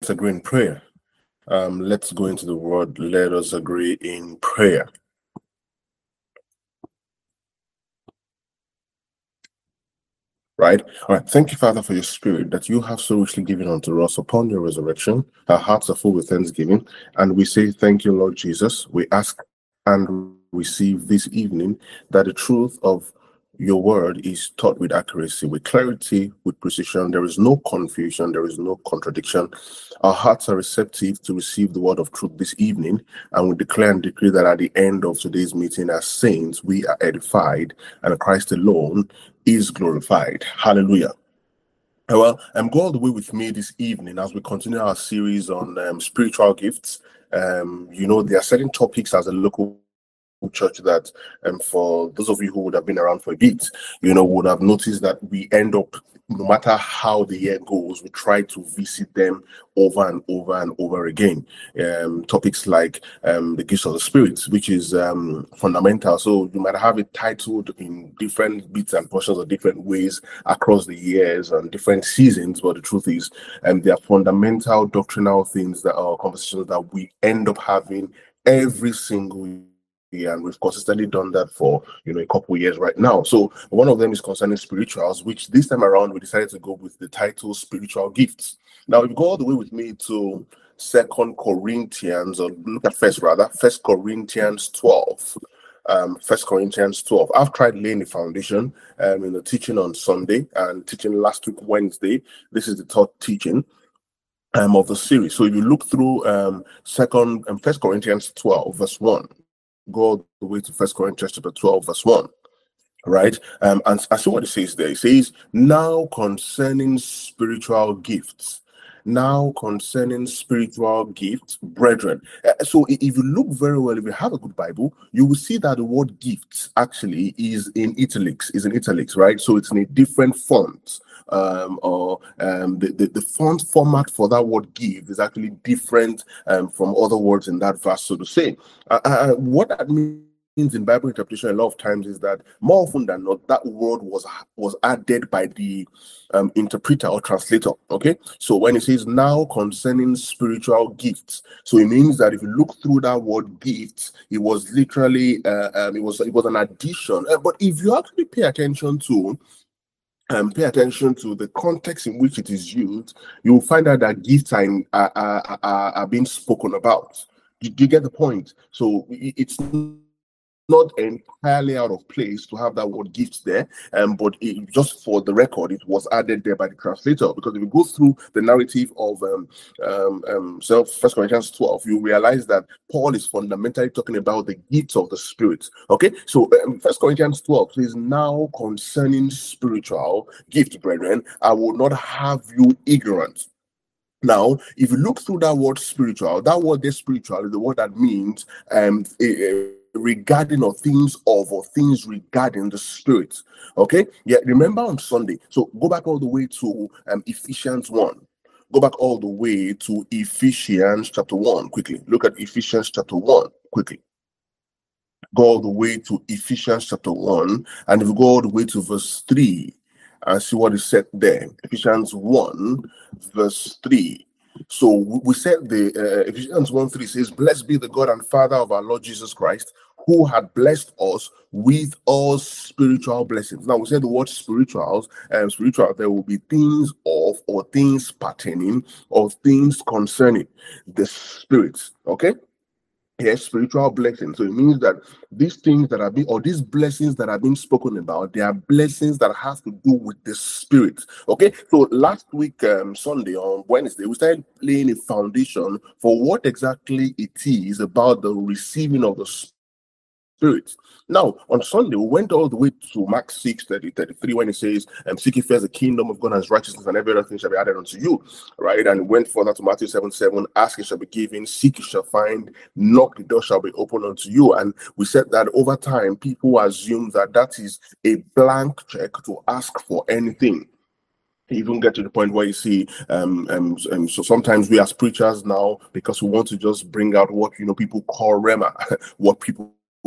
let's agree in prayer. Let's go into the word. Let us agree in prayer. Right? All right. Thank you, Father, for your spirit that you have so richly given unto us upon your resurrection. Our hearts are full with thanksgiving. And we say, thank you, Lord Jesus. We ask and receive this evening that the truth of your word is taught with accuracy, with clarity, with precision. There is no confusion. There is no contradiction. Our hearts are receptive to receive the word of truth this evening. And we declare and decree that at the end of today's meeting, as saints, we are edified, and Christ alone is glorified. Hallelujah. Well, go all the way with me this evening as we continue our series on spiritual gifts. There are certain topics as a local church that for those of you who would have been around for a bit, would have noticed that we end up, no matter how the year goes, we try to visit them over and over and over again. Topics like the gifts of the Spirit, which is fundamental. So you might have it titled in different bits and portions or different ways across the years and different seasons, but the truth is they are fundamental doctrinal things that are conversations that we end up having every single year. And we've consistently done that for a couple of years right now. So one of them is concerning spirituals, which this time around we decided to go with the title spiritual gifts. Now if you go all the way with me to Second Corinthians, or look at First Corinthians 12. 1 Corinthians 12. I've tried laying the foundation in the teaching on Sunday and teaching last week Wednesday. This is the third teaching of the series. So if you look through 1 Corinthians 12 verse 1, go all the way to 1 Corinthians chapter 12 verse 1, right? And I see what it says there. It says, now concerning spiritual gifts, brethren. So if you look very well, if you have a good Bible, you will see that the word gifts actually is in italics, right? So it's in a different font. The font format for that word give is actually different from other words in that verse, so to say. What that means in Bible interpretation a lot of times is that more often than not, that word was added by the interpreter or translator. Okay, so when it says now concerning spiritual gifts, so it means that if you look through that word gifts, it was literally it was an addition. But if you actually pay attention to the context in which it is used, you will find out that gifts are being spoken about. Do you get the point? So it's not entirely out of place to have that word gifts there, but just for the record, it was added there by the translator. Because if you go through the narrative of 1 Corinthians 12, you realize that Paul is fundamentally talking about the gifts of the Spirit. Okay, so 1 Corinthians 12 says, now concerning spiritual gifts, brethren, I will not have you ignorant. Now, if you look through that word spiritual, that word there, spiritual, is the word that means regarding or things regarding the Spirit. Okay, yeah, remember on Sunday, so go back all the way to Ephesians 1. Go back all the way to Ephesians chapter 1 quickly. Look at Ephesians chapter 1 quickly. Go all the way to Ephesians chapter 1, and if you go all the way to verse 3 and see what is said there. Ephesians 1 verse 3. So we said the Ephesians 1:3 says, blessed be the God and Father of our Lord Jesus Christ, who had blessed us with all spiritual blessings. Now we said the word spirituals, spiritual, there will be things of, or things pertaining, or things concerning the Spirit. Okay, yes, spiritual blessings. So it means that these things that are being, or these blessings that are being spoken about, they are blessings that have to do with the Spirit. Okay, so last week, Sunday, on Wednesday, we started laying a foundation for what exactly it is about the receiving of the Spirit. Now, on Sunday, we went all the way to Mark 6:33, when it says, seek ye first the kingdom of God and his righteousness, and every other thing shall be added unto you. Right? And went further to Matthew 7:7, ask, it shall be given, seek, you shall find, knock, the door shall be opened unto you. And we said that over time, people assume that that is a blank check to ask for anything. Even get to the point where you see so sometimes we as preachers now, because we want to just bring out what people call rhema, what people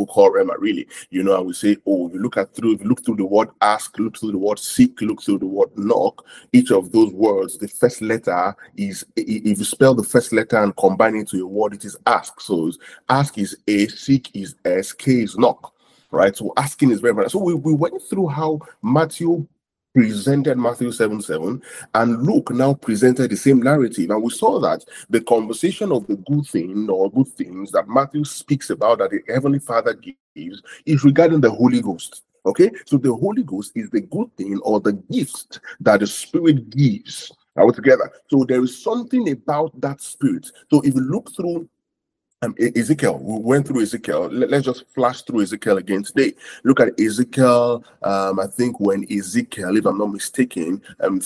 people call Rema, really. You know, and we say, oh, if you look through the word ask, look through the word seek, look through the word knock, each of those words, the first letter is, if you spell the first letter and combine it into a word, it is ask. So ask is A, seek is S, K is knock, right? So asking is very important. So we went through how Matthew presented Matthew 7:7, and Luke now presented the same narrative. And we saw that the conversation of the good thing or good things that Matthew speaks about, that the Heavenly Father gives, is regarding the Holy Ghost. Okay, so the Holy Ghost is the good thing or the gift that the Spirit gives. Are we together? So there is something about that Spirit. So if you look through Ezekiel, we went through Ezekiel. Let's just flash through Ezekiel again today. Look at Ezekiel. I think when Ezekiel, if I'm not mistaken,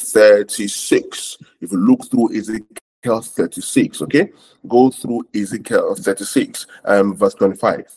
36. If you look through Ezekiel 36, okay, go through Ezekiel 36, verse 25.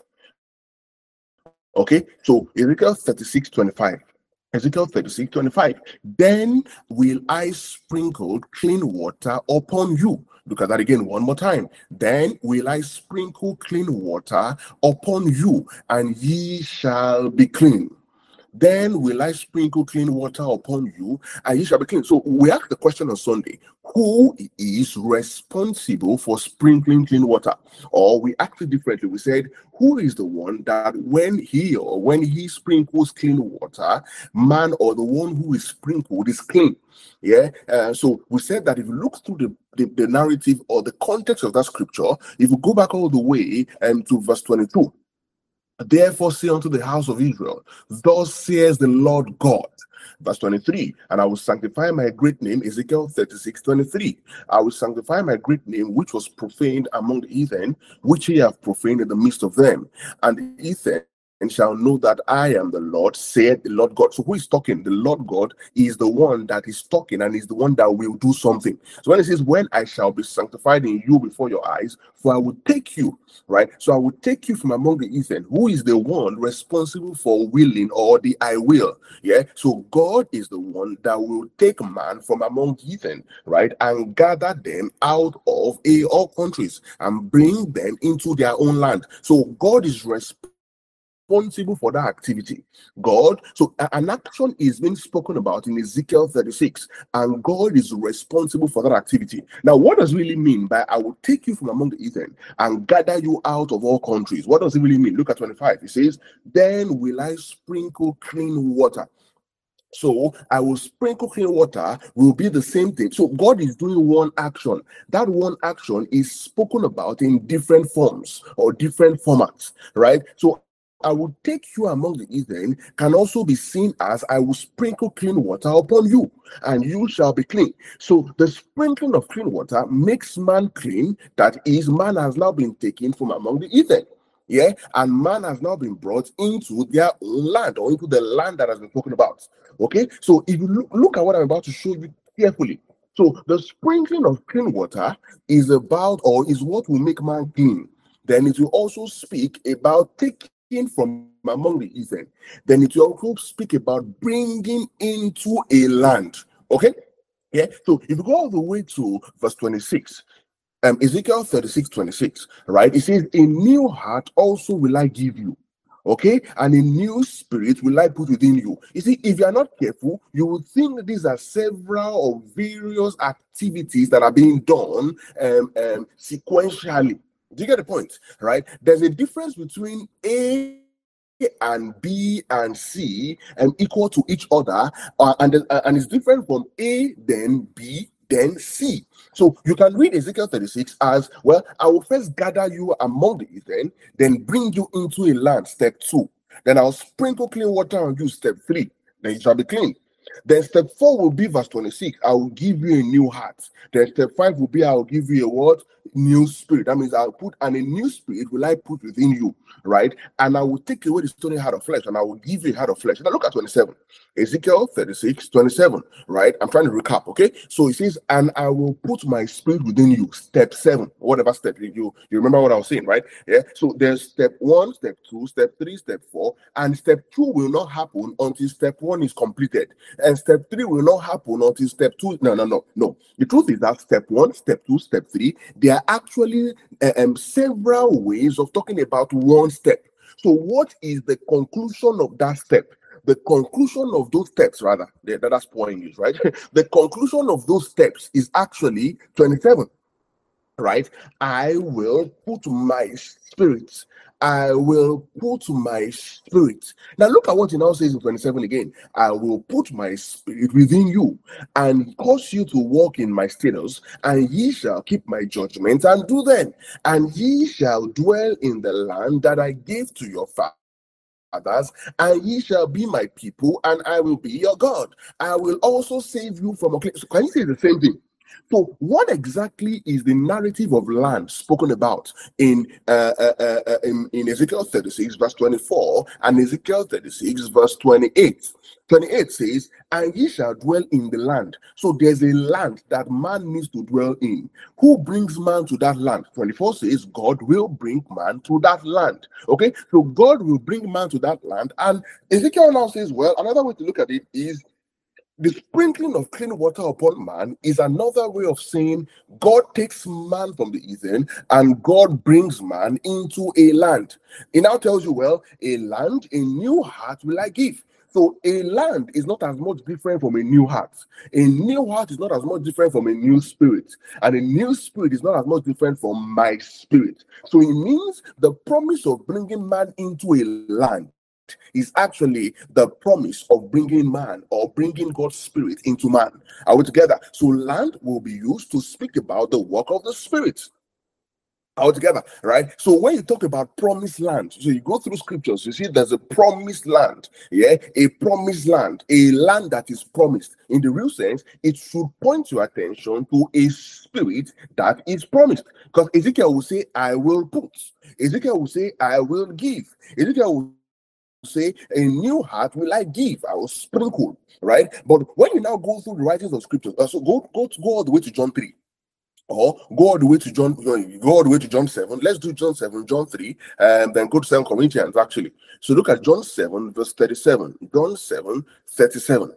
Okay, so Ezekiel 36:25. Ezekiel 36:25. Then will I sprinkle clean water upon you. Look at that again one more time. Then will I sprinkle clean water upon you, and ye shall be clean. Then will I sprinkle clean water upon you, and ye shall be clean. So we asked the question on Sunday, who is responsible for sprinkling clean water? Or we asked it differently. We said, who is the one that when he sprinkles clean water, man or the one who is sprinkled is clean? Yeah. So we said that if you look through the narrative or the context of that scripture, if you go back all the way to verse 22, therefore say unto the house of Israel, thus says the Lord God. Verse 23, and I will sanctify my great name, Ezekiel 36:23. I will sanctify my great name, which was profaned among the heathen, which ye have profaned in the midst of them. And the heathen and shall know that I am the Lord, said the Lord God. So who is talking? The Lord God is the one that is talking and is the one that will do something. So when it says, when I shall be sanctified in you before your eyes, for I will take you, right? So I will take you from among the heathen. Who is the one responsible for willing, or the I will? Yeah. So God is the one that will take man from among heathen, right? And gather them out of all countries and bring them into their own land. So God is responsible for that activity. God, so an action is being spoken about in Ezekiel 36, and God is responsible for that activity. Now, what does it really mean by I will take you from among the heathen and gather you out of all countries? What does it really mean? Look at 25. It says, then will I sprinkle clean water. So I will sprinkle clean water will be the same thing. So God is doing one action. That one action is spoken about in different forms or different formats, right? So I will take you among the heathen can also be seen as I will sprinkle clean water upon you, and you shall be clean. So the sprinkling of clean water makes man clean. That is, man has now been taken from among the heathen. Yeah, and man has now been brought into their own land, or into the land that has been spoken about. Okay, so if you look at what I'm about to show you carefully. So the sprinkling of clean water is about, or is what will make man clean. Then it will also speak about taking from among the heathen. Then it will also speak about bringing into a land. Okay, yeah. So if you go all the way to verse 26, Ezekiel 36:26, right? It says, a new heart also will I give you. Okay, and a new spirit will I put within you. You see, if you are not careful, you will think these are several or various activities that are being done sequentially. Do you get the point? Right? There's a difference between A and B and C equal to each other, and it's different from A, then B, then C. So you can read Ezekiel 36 as, well, I will first gather you among the heathen, then bring you into a land, step 2. Then I'll sprinkle clean water on you, step 3. Then you shall be clean. Then step 4 will be verse 26. I will give you a new heart. Then step 5 will be, I will give you a what? New spirit. That means I'll put, and a new spirit will I put within you, right? And I will take away the stony heart of flesh, and I will give you a heart of flesh. Now look at 27. Ezekiel 36:27, right? I'm trying to recap, okay? So it says, and I will put my spirit within you. Step 7, whatever step you remember what I was saying, right? Yeah. So there's step 1, step 2, step 3, step 4, and step 2 will not happen until step 1 is completed, and step 3 will not happen until step 2. No. The truth is that step 1, step 2, step 3, they are actually several ways of talking about one step. So what is the conclusion of that step? The conclusion of those steps, rather, that's pouring use, right? The conclusion of those steps is actually 27, right? I will put my spirit. I will put my spirit. Now look at what he now says in 27 again. I will put my spirit within you and cause you to walk in my statutes, and ye shall keep my judgments and do them. And ye shall dwell in the land that I gave to your fathers, and ye shall be my people, and I will be your God. I will also save you from. Okay, so can you say the same thing? So, what exactly is the narrative of land spoken about in Ezekiel 36, verse 24, and Ezekiel 36, verse 28? 28 says, and ye shall dwell in the land. So there's a land that man needs to dwell in. Who brings man to that land? 24 says, God will bring man to that land. Okay, so God will bring man to that land. And Ezekiel now says, well, another way to look at it is the sprinkling of clean water upon man is another way of saying God takes man from the heathen and God brings man into a land. It now tells you, well, a land, a new heart will I give. So a land is not as much different from a new heart. A new heart is not as much different from a new spirit. And a new spirit is not as much different from my spirit. So it means the promise of bringing man into a land is actually the promise of bringing man or bringing God's spirit into man. Are we together? So land will be used to speak about the work of the spirit. All together, right? So when you talk about promised land, so you go through scriptures, you see there's a promised land, yeah, a promised land, a land that is promised. In the real sense, it should point your attention to a spirit that is promised. Because Ezekiel will say, I will put. Ezekiel will say, I will give. Ezekiel will say, a new heart will I give, I will sprinkle, right? But when you now go through the writings of scriptures, so go all the way to John 3, or go all the way to John 7. Let's do John 7, John 3, and then go to 2 Corinthians actually. So look at John 7 verse 37. John 7 37.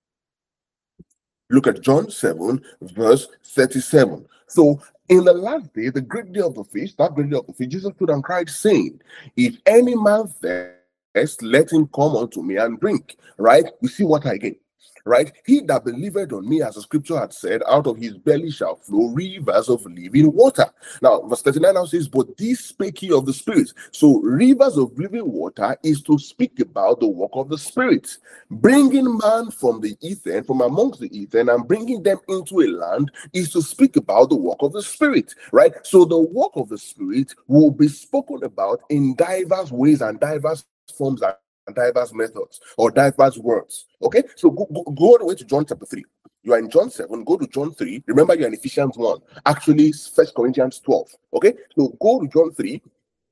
Look at John 7 verse 37. So in the last day, the great day of the feast, that great day of the feast, Jesus stood and cried, saying, if any man thirst, let him come unto me and drink. Right? We see what again. Right? He that believeth on me, as the scripture had said, out of his belly shall flow rivers of living water. Now, verse 39 now says, but this spake he of the Spirit. So, rivers of living water is to speak about the work of the Spirit. Bringing man from the heathen, from amongst the heathen, and bringing them into a land is to speak about the work of the Spirit. Right? So, the work of the Spirit will be spoken about in diverse ways and diverse forms and diverse methods or diverse words. Okay, so go all the way to John chapter 3. You are in John 7, go to John 3. Remember, you're in Ephesians 1, actually 1 Corinthians 12. Okay, so go to John 3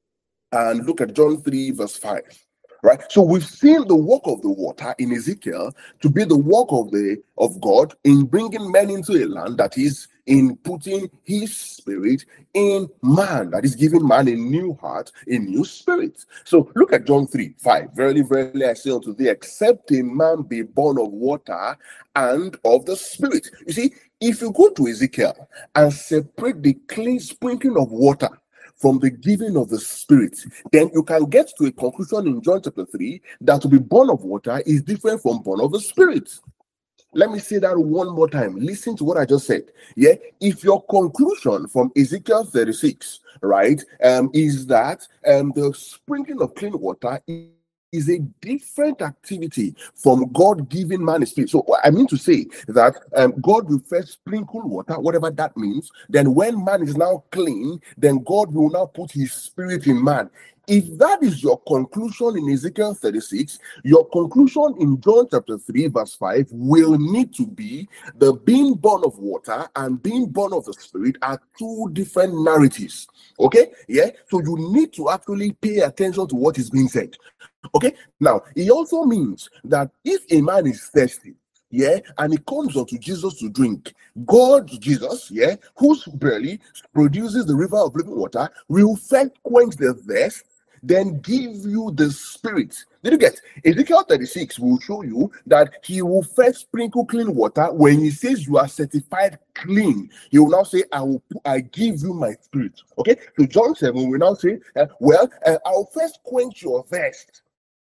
and look at John 3 verse 5. Right, so we've seen the work of the water in Ezekiel to be the work of God in bringing men into a land, that is in putting his spirit in man, that is giving man a new heart, a new spirit. So look at John 3 5. Verily, verily, I say unto thee, except a man be born of water and of the spirit. You see, if you go to Ezekiel and separate the clean sprinkling of water from the giving of the Spirit, then you can get to a conclusion in John chapter 3 that to be born of water is different from born of the Spirit. Let me say that one more time. Listen to what I just said. Yeah, if your conclusion from Ezekiel 36, right, is that the sprinkling of clean water is a different activity from God giving man a spirit. So I mean to say that God will first sprinkle water, whatever that means. Then when man is now clean, then God will now put his spirit in man. If that is your conclusion in Ezekiel 36, your conclusion in John chapter 3 verse 5 will need to be the being born of water and being born of the Spirit are two different narratives. Okay? Yeah? So you need to actually pay attention to what is being said. Okay, now it also means that if a man is thirsty, yeah, and he comes unto Jesus to drink, God, Jesus, yeah, whose belly produces the river of living water, will first quench the thirst, then give you the Spirit. Did you get? Ezekiel 36 will show you that he will first sprinkle clean water. When he says you are certified clean, he will now say, I give you my Spirit. Okay, so John 7 will now say, I'll first quench your thirst.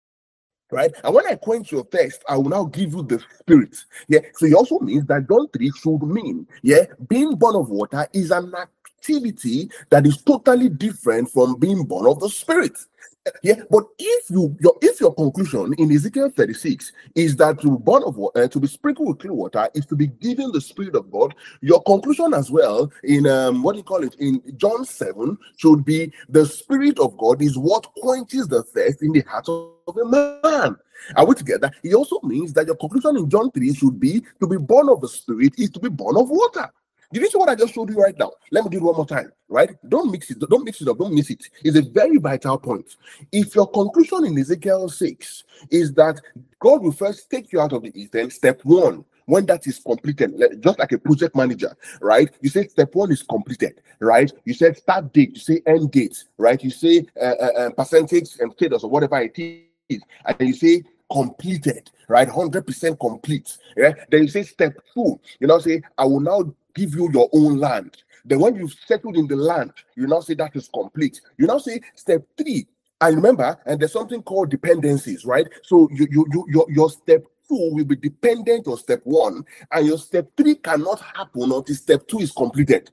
Right, and when I quench your thirst, I will now give you the Spirit. Yeah, so it also means that John 3 should mean, being born of water is an activity that is totally different from being born of the Spirit. Yeah, but if your conclusion in Ezekiel 36 is that to be born of water, to be sprinkled with clean water, is to be given the Spirit of God, your conclusion as well in in John 7 should be the Spirit of God is what quenches the thirst in the heart of a man. Are we together? It also means that your conclusion in John 3 should be to be born of the Spirit is to be born of water. Did you see what I just showed you right now? Let me do it one more time, right? Don't mix it up, don't miss it. It's a very vital point. If your conclusion in Ezekiel 6 is that God will first take you out of the Eden, step 1, when that is completed, just like a project manager, right? You say step 1 is completed, right? You said start date, you say end date, right? You say percentage and status or whatever it is, and then you say completed, right? 100% complete. Yeah. Then you say step 2, you now say, I will now give you your own land. Then when you've settled in the land, you now say that is complete. You now say step 3. And remember, and there's something called dependencies, right? So your step 2 will be dependent on step 1, and your step 3 cannot happen until step 2 is completed.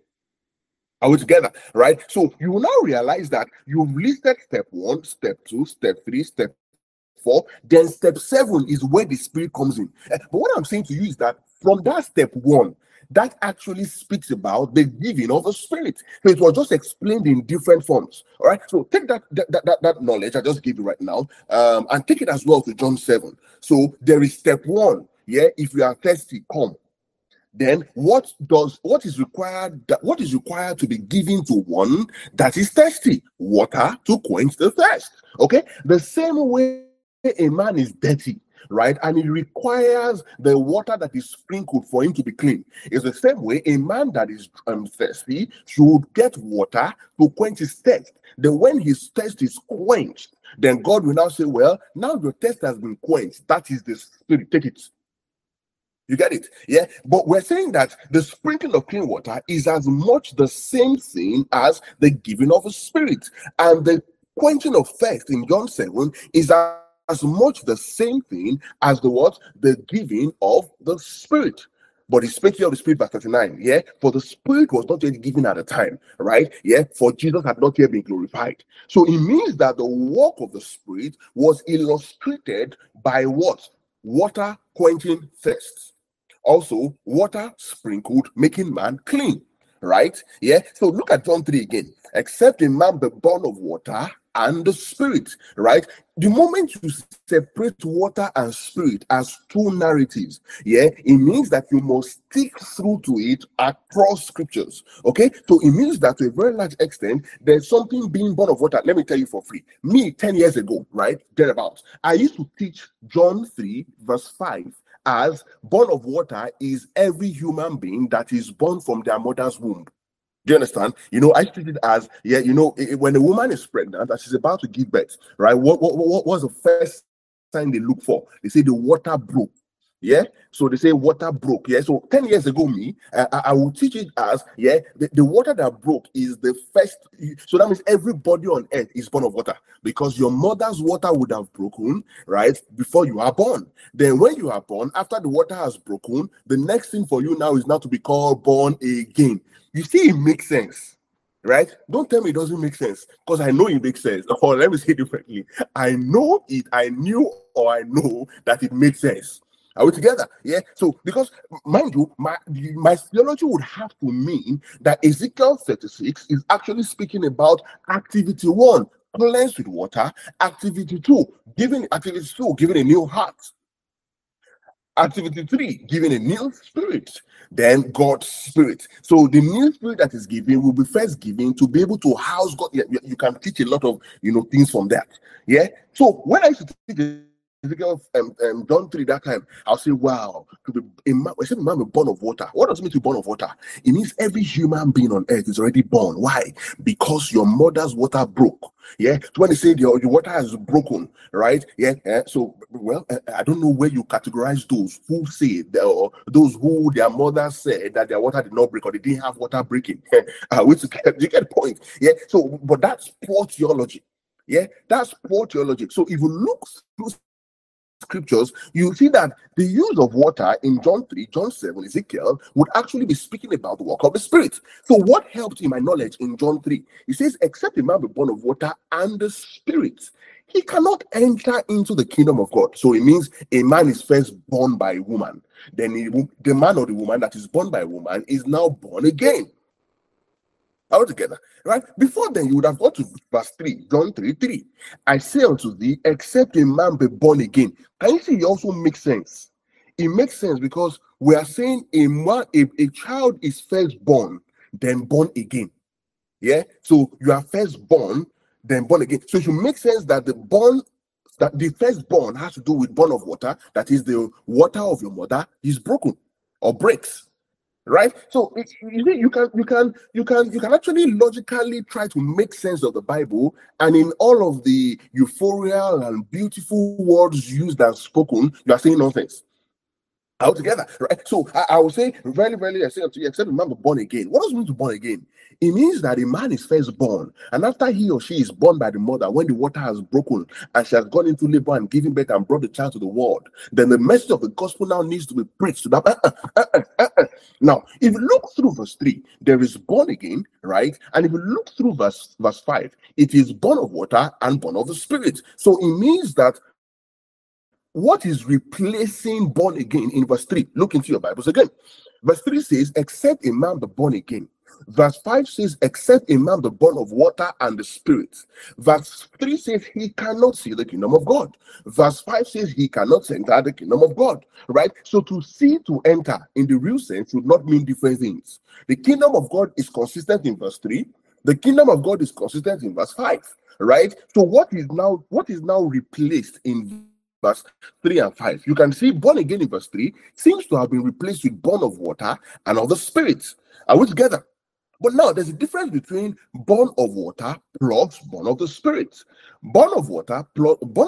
Are we together? Right? So you will now realize that you've listed step 1, step 2, step 3, step 4, then step 7 is where the Spirit comes in. But what I'm saying to you is that from that step 1, that actually speaks about the giving of the Spirit. So it was just explained in different forms. All right. So take that knowledge I just gave you right now, and take it as well to John 7. So there is step 1. Yeah, if you are thirsty, come. Then what is required to be given to one that is thirsty? Water to quench the thirst. Okay. The same way a man is dirty, right, and it requires the water that is sprinkled for him to be clean. It's the same way a man that is thirsty should get water to quench his thirst. Then when his thirst is quenched, then God will now say, well, now your thirst has been quenched. That is the Spirit. Take it. You get it? Yeah. But we're saying that the sprinkling of clean water is as much the same thing as the giving of the Spirit. And the quenching of thirst in John 7 is as much the same thing as the giving of the Spirit. But he's speaking of the Spirit, verse 39. Yeah, for the Spirit was not yet given at the time, right? Yeah, for Jesus had not yet been glorified. So it means that the work of the Spirit was illustrated by what? Water quenching thirst. Also, water sprinkled, making man clean. Right? Yeah. So look at John 3 again. Except a man be born of water and the Spirit, right? The moment you separate water and Spirit as two narratives, yeah, it means that you must stick through to it across scriptures. Okay, so it means that to a very large extent, there's something being born of water. Let me tell you for free. Me, 10 years ago, right, thereabouts, I used to teach John 3, verse 5. As born of water is every human being that is born from their mother's womb. Do you understand? I treat it as, when a woman is pregnant and she's about to give birth, right? What's the first sign they look for? They say the water broke. Yeah, so they say water broke. Yeah, so 10 years ago, I will teach it as, the water that broke is the first. So that means everybody on earth is born of water because your mother's water would have broken, right, before you are born. Then when you are born, after the water has broken, the next thing for you now is now to be called born again. You see, it makes sense. Right? Don't tell me it doesn't make sense, because I know it makes sense. Or let me say it differently. I know that it makes sense. Are we together? Yeah. So, because mind you, my theology would have to mean that Ezekiel 36 is actually speaking about activity 1, cleanse with water. Activity 2, giving a new heart. Activity 3, giving a new spirit. Then God's Spirit. So the new spirit that is given will be first given to be able to house God. You can teach a lot of things from that. Yeah. So when I used to teach Ezekiel, John 3 that time, I'll say, wow, to be a man, except a man be born of water. What does it mean to be born of water? It means every human being on earth is already born. Why? Because your mother's water broke. Yeah. So when they say your water has broken, right? Yeah. So, well, I don't know where you categorize those who say that, or those who their mother said that their water did not break or they didn't have water breaking. Which you get the point. Yeah. So, but that's poor theology. Yeah, that's poor theology. So if you look through scriptures, you see that the use of water in John 3, John 7, Ezekiel would actually be speaking about the work of the Spirit. So what helped in my knowledge in John 3? It says, except a man be born of water and the Spirit, he cannot enter into the kingdom of God. So it means a man is first born by a woman. Then the man or the woman that is born by a woman is now born again. All together, right? Before then, you would have gone to verse 3, John 3:3. I say unto thee, except a man be born again. Can you see it also makes sense? It makes sense because we are saying a child is first born, then born again. Yeah. So you are first born, then born again. So it should make sense that the firstborn has to do with born of water, that is the water of your mother is broken or breaks. Right, so you can actually logically try to make sense of the Bible, and in all of the euphorial and beautiful words used and spoken, you are saying nonsense altogether, right? So I will say very, very, I say unto you, except a man be born again. What does it mean to born again? It means that a man is first born, and after he or she is born by the mother, when the water has broken and she has gone into labor and given birth and brought the child to the world, then the message of the gospel now needs to be preached to that. Now, if you look through verse 3, there is born again, right? And if you look through verse 5, it is born of water and born of the Spirit. So it means that what is replacing born again in verse 3? Look into your Bibles again. Verse 3 says, except a man be born again. Verse 5 says, except a man be born of water and the Spirit. Verse 3 says, he cannot see the kingdom of God. Verse 5 says, he cannot enter the kingdom of God. Right? So to see, to enter, in the real sense, would not mean different things. The kingdom of God is consistent in verse 3. The kingdom of God is consistent in verse 5. Right? So what is now replaced in verse 3 and 5? You can see born again in verse 3 seems to have been replaced with born of water and of the Spirit. Are we together? But now there's a difference between born of water plus born of the Spirit. Born of water plus born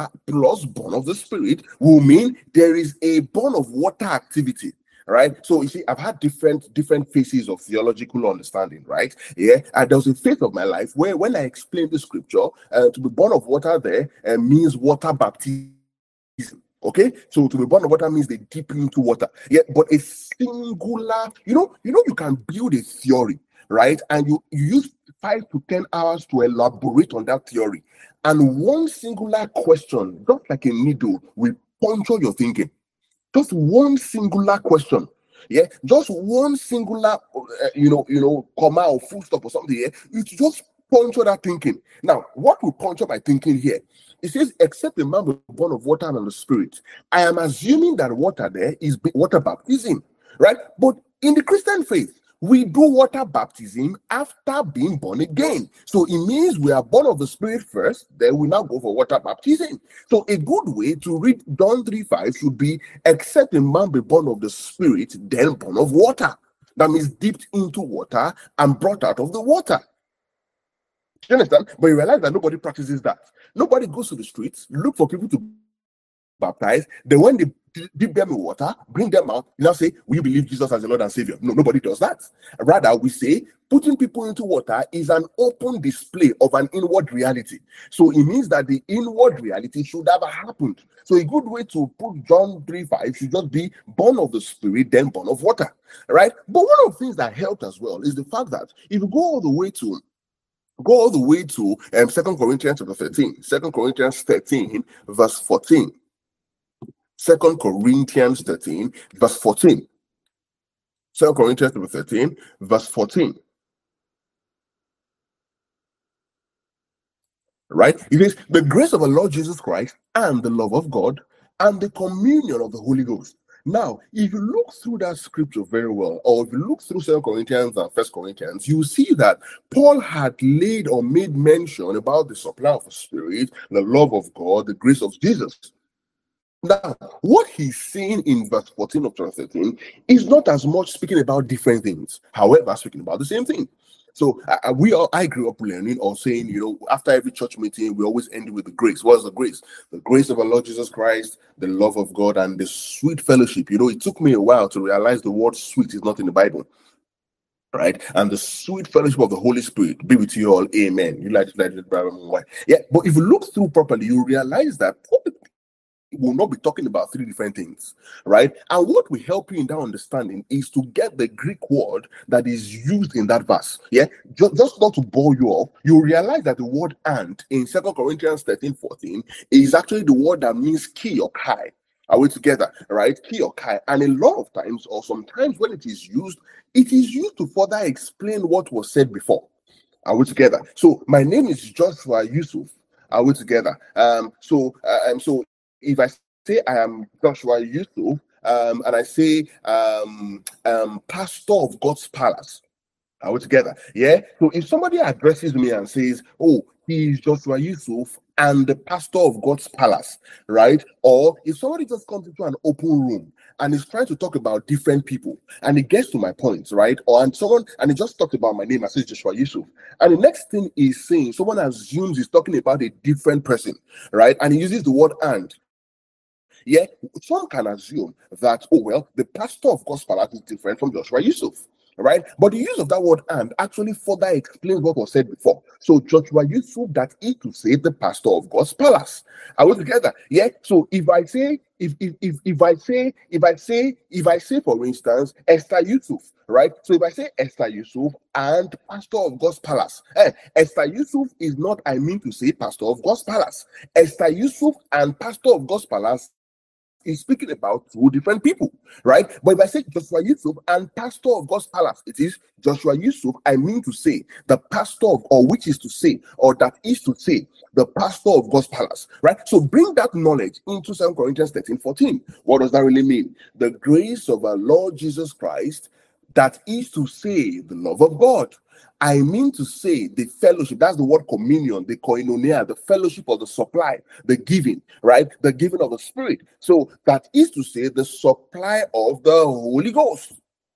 of the Spirit will mean there is a born of water activity. Right, so you see, I've had different phases of theological understanding, right? Yeah, and there was a phase of my life where, when I explained the scripture, to be born of water there means water baptism. Okay, so to be born of water means they dip into water. Yeah, but a singular, you can build a theory, right? And you use 5 to 10 hours to elaborate on that theory. And one singular question, just like a needle, will puncture your thinking. Just one singular question. Yeah, just one singular, comma or full stop or something. Yeah, it just puncture that thinking. Now, what will puncture my thinking here? It says, except a man be born of water and the Spirit. I am assuming that water there is water baptism, right? But in the Christian faith, we do water baptism after being born again. So it means we are born of the Spirit first, then we now go for water baptism. So a good way to read John 3:5 should be, except a man be born of the Spirit, then born of water. That means dipped into water and brought out of the water. You understand? But you realize that nobody practices that. Nobody goes to the streets, look for people to baptize. Then when they dip them in water, bring them out, you now say, will you believe Jesus as the Lord and Savior? No, nobody does that. Rather, we say putting people into water is an open display of an inward reality. So it means that the inward reality should have happened. So a good way to put John 3:5 should just be born of the Spirit, then born of water. Right? But one of the things that helped as well is the fact that if you go all the way to 2 Corinthians chapter 13, 2 Corinthians 13, verse 14. 2 Corinthians 13, verse 14. 2 Corinthians 13, verse 14. Right? It is the grace of the Lord Jesus Christ and the love of God and the communion of the Holy Ghost. Now, if you look through that scripture very well, or if you look through 2 Corinthians and 1 Corinthians, you see that Paul had laid or made mention about the supply of the Spirit, the love of God, the grace of Jesus. Now, what he's saying in verse 14 of chapter 13 is not as much speaking about different things, however, speaking about the same thing. So I grew up learning or saying, after every church meeting, we always end with the grace. What's the grace? The grace of our Lord Jesus Christ, the love of God, and the sweet fellowship. It took me a while to realize the word sweet is not in the Bible. Right, and the sweet fellowship of the Holy Spirit be with you all. Amen. You like that? Yeah, but if you look through properly, you realize that will not be talking about three different things, right? And what will help you in that understanding is to get the Greek word that is used in that verse. Yeah, just not to bore you up, you realize that the word "and" in 2 Corinthians 13:14 is actually the word that means key or kai. Are we together? Right? Key or kai. And a lot of times, or sometimes when it is used to further explain what was said before. Are we together? So my name is Joshua Yusuf. Are we together? So if I say I am Joshua Yusuf, and I say pastor of God's palace, are we together? Yeah. So if somebody addresses me and says, "Oh, he is Joshua Yusuf and the pastor of God's palace," right? Or if somebody just comes into an open room and is trying to talk about different people, and it gets to my point, right? And he just talked about my name and says Joshua Yusuf, and the next thing he's saying, someone assumes he's talking about a different person, right? And he uses the word "and." Yeah, some can assume that, oh, well, the pastor of God's palace is different from Joshua Yusuf, right? But the use of that word "and" actually further explains what was said before. So Joshua Yusuf, that is to say, the pastor of God's palace. Are we together? Yeah. So if I say, for instance, Esther Yusuf, right? So if I say Esther Yusuf and pastor of God's palace, Esther Yusuf is not, I mean to say, pastor of God's palace. Esther Yusuf and pastor of God's palace is speaking about two different people, right? But if I say Joshua Yusuf and pastor of God's palace, it is Joshua Yusuf, I mean to say, the pastor of, or which is to say, or that is to say, the pastor of God's palace, right? So bring that knowledge into 2 Corinthians 13:14. What does that really mean? The grace of our Lord Jesus Christ, that is to say, the love of God. I mean to say the fellowship, that's the word communion, the koinonia, the fellowship of the supply, the giving, right? The giving of the Spirit. So that is to say the supply of the Holy Ghost.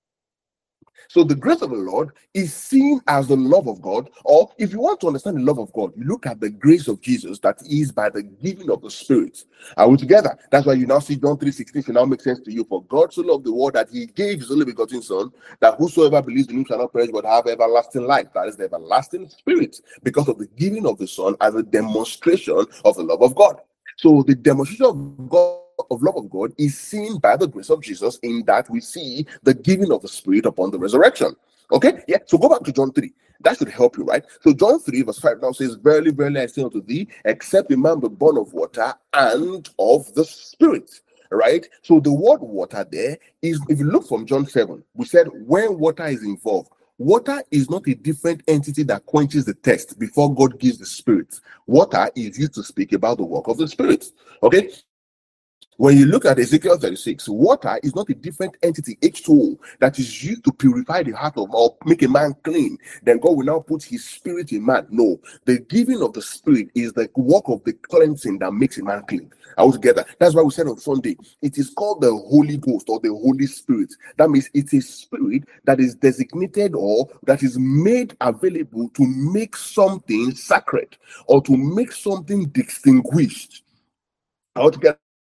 So the grace of the Lord is seen as the love of God, or if you want to understand the love of God, you look at the grace of Jesus that is by the giving of the Spirit. Are we together? That's why you now see John 3:16 should now make sense to you. For God so loved the world that he gave his only begotten Son, that whosoever believes in him shall not perish but have everlasting life. That is the everlasting Spirit, because of the giving of the Son as a demonstration of the love of God. So the demonstration of God, of love of God, is seen by the grace of Jesus, in that we see the giving of the Spirit upon the resurrection. Okay, yeah. So go back to John 3. That should help you, right? So John 3 verse 5 now says, "Verily, verily, I say unto thee, except a man be born of water and of the Spirit." Right? So the word water there is, if you look from John 7, we said when water is involved, water is not a different entity that quenches the thirst before God gives the Spirit. Water is used to speak about the work of the Spirit. Okay, when you look at Ezekiel 36, water is not a different entity, H2O, that is used to purify the heart of, or make a man clean. Then God will now put his Spirit in man. No, the giving of the Spirit is the work of the cleansing that makes a man clean. Altogether, that's why we said on Sunday, it is called the Holy Ghost or the Holy Spirit. That means it's a spirit that is designated or that is made available to make something sacred or to make something distinguished. Altogether.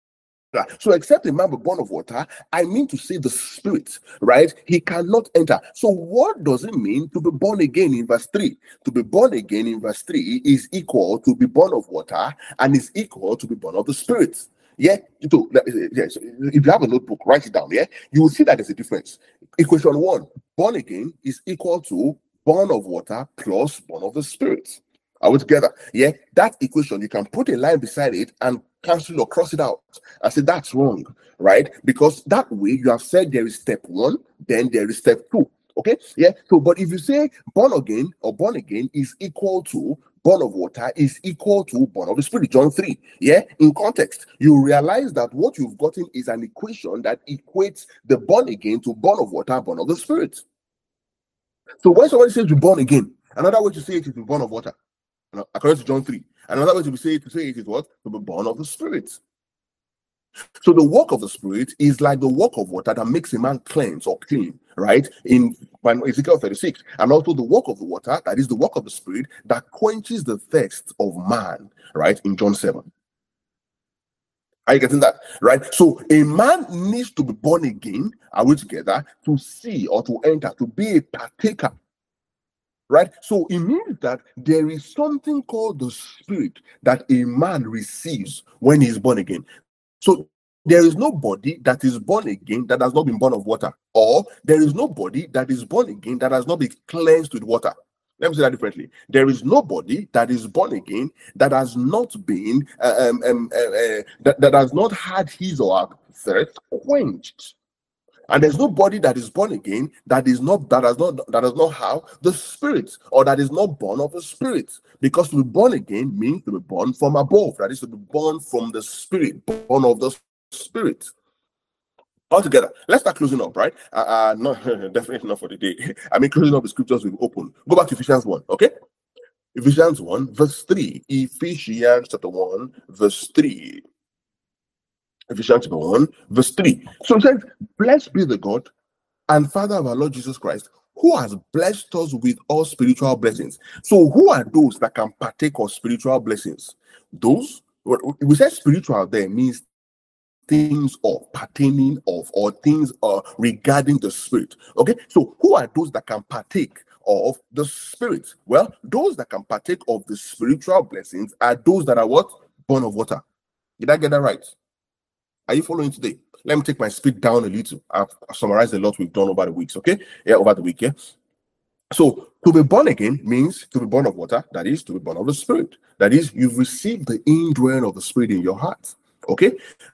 So, except a man be born of water, I mean to say the Spirit, right? He cannot enter. So, what does it mean to be born again in verse 3? To be born again in verse 3 is equal to be born of water and is equal to be born of the Spirit. Yeah, so, yes, if you have a notebook, write it down. Yeah, you will see that there's a difference. Equation 1, born again is equal to born of water plus born of the Spirit. Are we together? Yeah, that equation, you can put a line beside it and cancel or cross it out. I said that's wrong, right? Because that way you have said there is step 1, then there is step 2. Okay, yeah. So, but if you say born again or born again is equal to born of water is equal to born of the Spirit, John 3. Yeah, in context, you realize that what you've gotten is an equation that equates the born again to born of water, born of the Spirit. So when somebody says you're born again, another way to say it is born of water, according to John 3. Another way to say it is what? To be born of the Spirit. So the work of the Spirit is like the work of water that makes a man cleanse or clean, right? In Ezekiel 36. And also the work of the water, that is the work of the Spirit, that quenches the thirst of man, right? In John 7. Are you getting that? Right? So a man needs to be born again, are we together, to see or to enter, to be a partaker. Right? So it means that there is something called the Spirit that a man receives when he's born again. So there is nobody that is born again that has not been born of water, or there is nobody that is born again that has not been cleansed with water. Let me say that differently. There is nobody that is born again that has not been that has not had his or her thirst quenched. And there's nobody that is born again that does not have the Spirit, or that is not born of the Spirit. Because to be born again means to be born from above. That is to be born from the Spirit, born of the Spirit. Altogether, let's start closing up, right? No, definitely not for the day. I mean, closing up the scriptures we've opened. Go back to Ephesians 1, okay? Ephesians 1, verse 3. Ephesians chapter 1, verse 3. Ephesians chapter 1, verse 3. So it says, blessed be the God and Father of our Lord Jesus Christ, who has blessed us with all spiritual blessings. So who are those that can partake of spiritual blessings? Those, we say spiritual there means things of, pertaining of, or things regarding the Spirit. Okay, so who are those that can partake of the Spirit? Well, those that can partake of the spiritual blessings are those that are what? Born of water. Did I get that right? Are you following today? Let me take my speed down a little. I've summarized a lot we've done over the weeks, okay? Yeah, over the week, yeah? So, to be born again means to be born of water, that is, to be born of the Spirit. That is, you've received the indwelling of the Spirit in your heart, okay?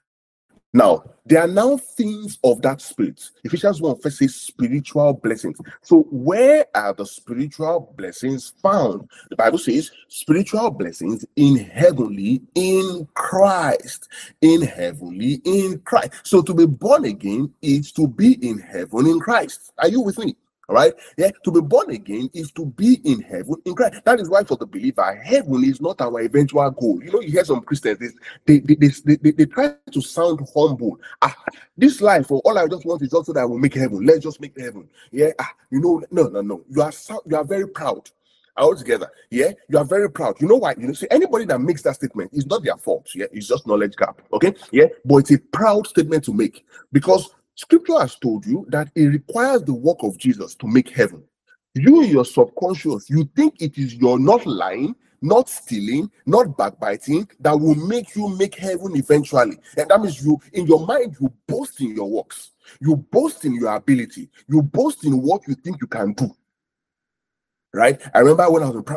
Now, there are now things of that Spirit. Ephesians 1 first says spiritual blessings. So, where are the spiritual blessings found? The Bible says spiritual blessings in heavenly in Christ. In heavenly in Christ. So, to be born again is to be in heaven in Christ. Are you with me? All right, yeah, to be born again is to be in heaven in Christ. That is why for the believer, heaven is not our eventual goal. You know, you hear some Christians, they try to sound humble. This life, for all I just want is also that I will make heaven. Let's just make heaven. Yeah, no. You are very proud. All together, yeah, you are very proud. You know why? See, anybody that makes that statement is not their fault. Yeah, it's just knowledge gap. Okay, yeah, but it's a proud statement to make, because Scripture has told you that it requires the work of Jesus to make heaven. You, your subconscious, you think it is your not lying, not stealing, not backbiting that will make you make heaven eventually. And that means you, in your mind, you boast in your works. You boast in your ability. You boast in what you think you can do. Right? I remember when I was in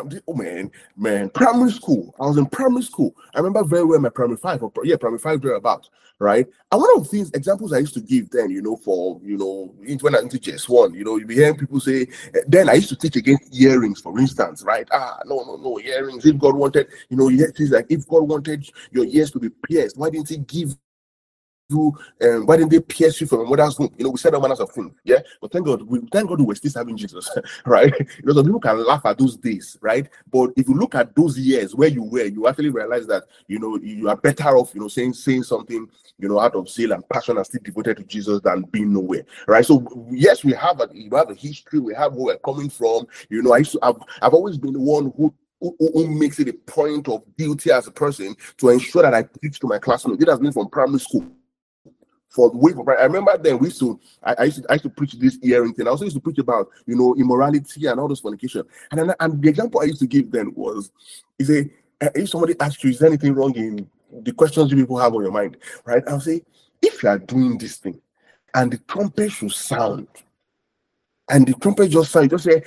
primary school. I was in primary school. I remember very well my primary 5 thereabouts. Right? And one of the examples I used to give then, for when I into JS1, you'll be hearing people say, then I used to teach against earrings, for instance, right? No, earrings. If God wanted, you hear things like, if God wanted your ears to be pierced, why didn't He give you, why didn't they pierce you from your mother's womb? We said all manners of things, yeah. But thank God we're still having Jesus, right? Some people can laugh at those days, right? But if you look at those years where you were, you actually realize that you are better off, saying something, out of zeal and passion and still devoted to Jesus than being nowhere, right? So yes, we have a history, we have where we're coming from. I've always been the one who makes it a point of duty as a person to ensure that I teach to my classmates. It has been from primary school. I remember then I used to preach this earring thing. I also used to preach about immorality and all this fornication. And the example I used to give then was, if somebody asks you, is there anything wrong in the questions you people have on your mind, right? I'll say, if you are doing this thing and the trumpet should sound, and the trumpet just sound, just say,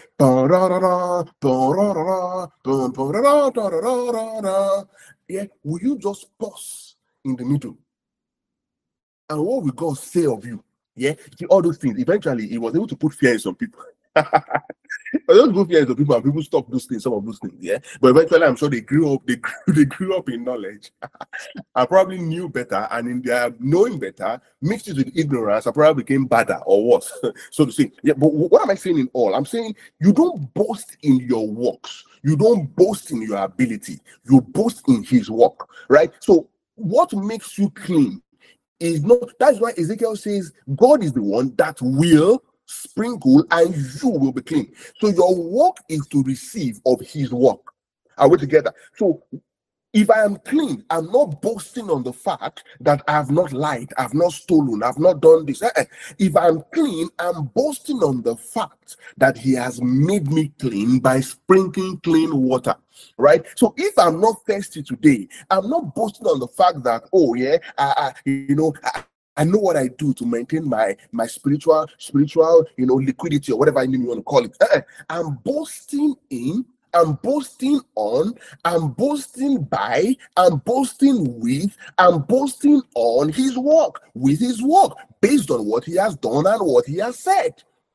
yeah, will you just pause in the middle? And what will God say of you? Yeah, all those things. Eventually, He was able to put fear in some people. But those good fear in some people, and people stop those things, some of those things. Yeah, but eventually, I'm sure they grew up. They grew up in knowledge. I probably knew better, and in their knowing better, mixed it with ignorance, I probably became badder or worse, so to say. Yeah, but what am I saying in all? I'm saying you don't boast in your works. You don't boast in your ability. You boast in His work, right? So, what makes you clean is not. That's why Ezekiel says God is the one that will sprinkle and you will be clean. So your work is to receive of his work. Are we together? So if I am clean, I'm not boasting on the fact that I have not lied, I've not stolen, I've not done this. If I'm clean, I'm boasting on the fact that he has made me clean by sprinkling clean water, right? So if I'm not thirsty today, I'm not boasting on the fact that, oh yeah, I know what I do to maintain my spiritual, liquidity or whatever you want to call it. I'm boasting in, I'm boasting on, I'm boasting by, I'm boasting with, I'm boasting on his work, with his work, based on what he has done and what he has said.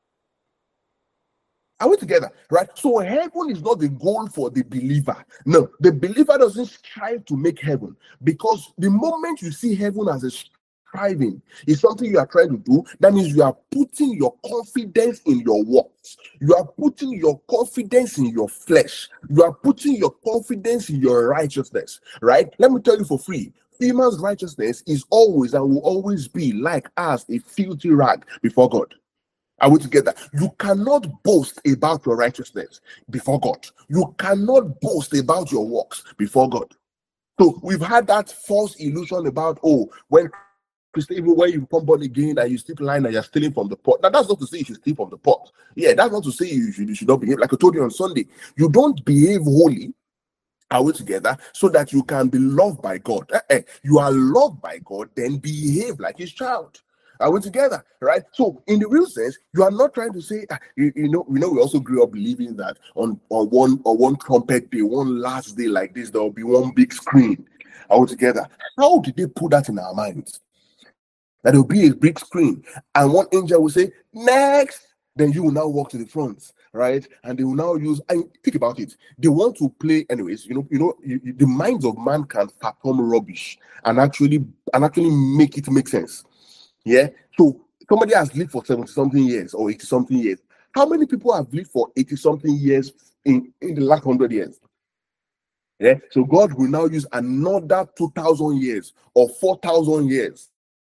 Are we together? Right? So heaven is not the goal for the believer. No, the believer doesn't strive to make heaven, because the moment you see heaven as a striving is something you are trying to do, that means you are putting your confidence in your works. You are putting your confidence in your flesh. You are putting your confidence in your righteousness, right? Let me tell you for free, human's righteousness is always and will always be like as a filthy rag before God. Are we together? You cannot boast about your righteousness before God. You cannot boast about your works before God. So we've had that false illusion about, oh, when even when you become born again and you still lying and you're stealing from the pot. Now, that's not to say you should steal from the pot. Yeah, that's not to say you should not behave. Like I told you on Sunday, you don't behave holy. Are we together? So that you can be loved by God. You are loved by God, then behave like his child. Are we together? Right? So, in the real sense, you are not trying to say, we also grew up believing that on one trumpet day, one last day like this, there will be one big screen. Are we together? How did they put that in our minds? That there will be a big screen, and one angel will say, next. Then you will now walk to the front, right? And they will now use, and think about it. They want to play, anyways. The minds of man can fathom rubbish and actually make it make sense. Yeah. So somebody has lived for 70-something years or 80-something years. How many people have lived for 80-something years in the last 100 years? Yeah. So God will now use another 2,000 years or 4,000 years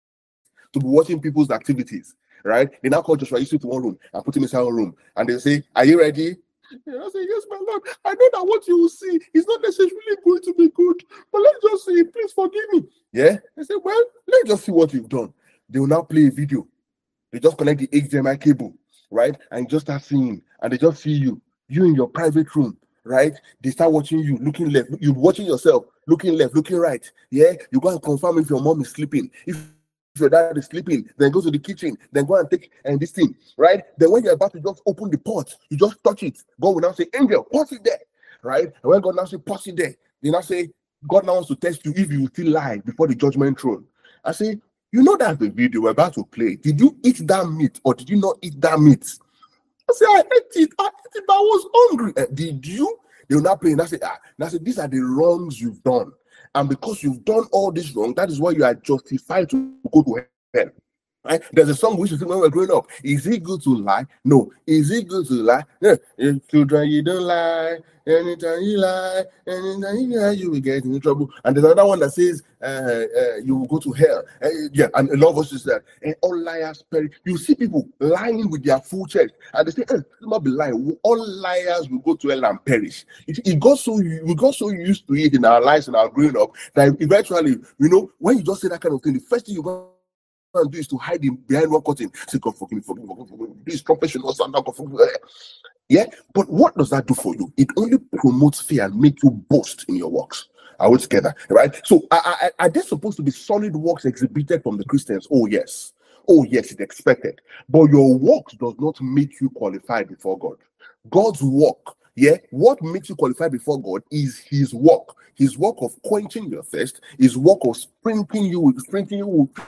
to be watching people's activities, right? They now call Joshua Yusuf to one room and put him inside one room, and they say, "Are you ready?" I say, "Yes, my Lord. I know that what you will see is not necessarily going to be good, but let's just see. Please forgive me." Yeah. I say, "Well, let's just see what you've done." They will now play a video. They just connect the HDMI cable, right, and just start seeing, and they just see you in your private room, right? They start watching you, looking left. You're watching yourself, looking left, looking right. Yeah. You go and confirm if your mom is sleeping. If your dad is sleeping, then go to the kitchen, then go and take this thing, right? Then when you're about to just open the pot, you just touch it. God will now say, "Angel, put it there," right? And when God now say, "Put it there," they now say, God now wants to test you if you will still lie before the judgment throne. I say, you know that's the video we're about to play. Did you eat that meat or did you not eat that meat? I say, I ate it, but I was hungry. Did you? They will not play. And I say, these are the wrongs you've done. And because you've done all this wrong, that is why you are justified to go to hell. Right? There's a song we used to sing when we were growing up. Is it good to lie? No. Is it good to lie? Yeah. If children, you don't lie. Anytime you lie, you will get into trouble. And there's another one that says, you will go to hell. Yeah, and a lot of us just that. And all liars perish. You see people lying with their full chest, and they say, "It must be lying. All liars will go to hell and perish." We got so used to it in our lives and our growing up that eventually, when you just say that kind of thing, the first thing you go and do is to hide behind one curtain. Say, "God forgive me, forgive me, forgive me. This trumpet should not sound out. God forgive me." Yeah, but what does that do for you? It only promotes fear and makes you boast in your works. Are we together? Right? So, are there supposed to be solid works exhibited from the Christians? Oh yes, it's expected. But your works does not make you qualified before God. God's work, yeah, what makes you qualified before God is His work. His work of quenching your thirst, His work of sprinkling you with clean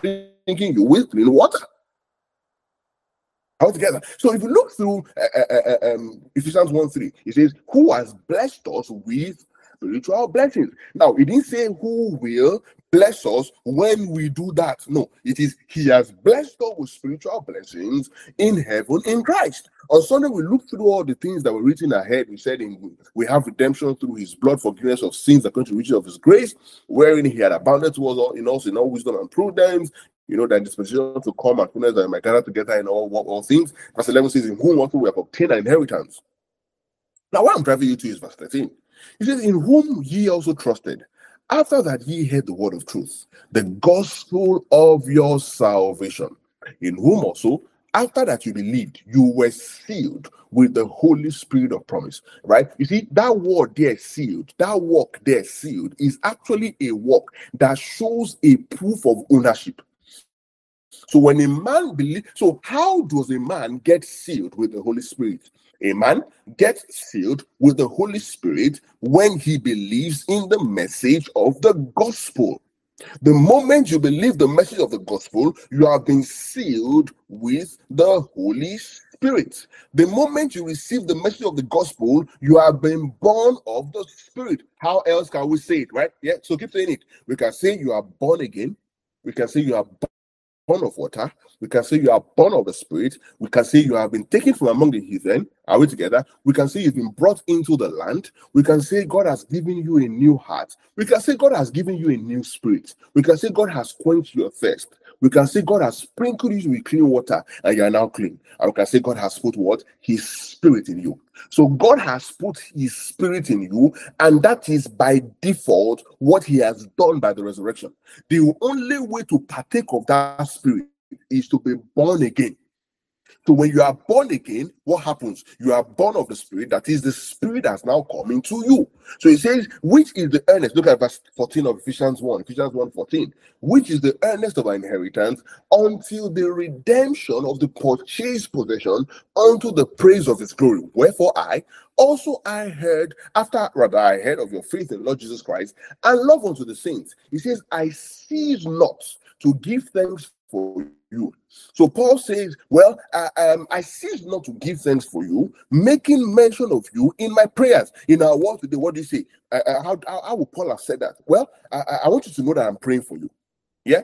water. All together. So if you look through Ephesians 1:3, it says, "Who has blessed us with spiritual blessings." Now, it didn't say who will bless us when we do that. No, it is He has blessed us with spiritual blessings in heaven in Christ. On Sunday, we looked through all the things that were written ahead. We said we have redemption through His blood, forgiveness of sins according to the riches of His grace, wherein He had abounded towards us in all wisdom and prudence. You know, that dispensation to come and fullness that might gather together in all things. Verse 11 says, in whom also we have obtained an inheritance. Now, what I'm driving you to is verse 13. He says, in whom ye also trusted, after that ye heard the word of truth, the gospel of your salvation, in whom also, after that you believed, you were sealed with the Holy Spirit of promise. Right? You see, that word there, sealed, that work there, sealed, is actually a work that shows a proof of ownership. So when a man believes, so how does a man get sealed with the Holy Spirit? A man gets sealed with the Holy Spirit when he believes in the message of the gospel. The moment you believe the message of the gospel, you have been sealed with the Holy Spirit. The moment you receive the message of the gospel, you have been born of the Spirit. How else can we say it, right? Yeah, so keep saying it. We can say you are born again. We can say you are born of water. We can say you are born of the Spirit. We can say you have been taken from among the heathen. Are we together? We can say you've been brought into the land. We can say God has given you a new heart. We can say God has given you a new spirit. We can say God has quenched your thirst. We can say God has sprinkled you with clean water and you are now clean. And we can say God has put what? His Spirit in you. So God has put His Spirit in you, and that is by default what He has done by the resurrection. The only way to partake of that Spirit is to be born again. So when you are born again, what happens? You are born of the Spirit. That is, the Spirit has now come into you. So it says, which is the earnest? Look at verse 14 of Ephesians 1, Ephesians 1:14. Which is the earnest of our inheritance until the redemption of the purchased possession unto the praise of His glory. Wherefore I heard of your faith in Lord Jesus Christ and love unto the saints. He says, I cease not to give thanks for you. So Paul says, well, I cease not to give thanks for you, making mention of you in my prayers. In our world today, what do you say? How would Paul have said that? Well, I want you to know that I'm praying for you. Yeah?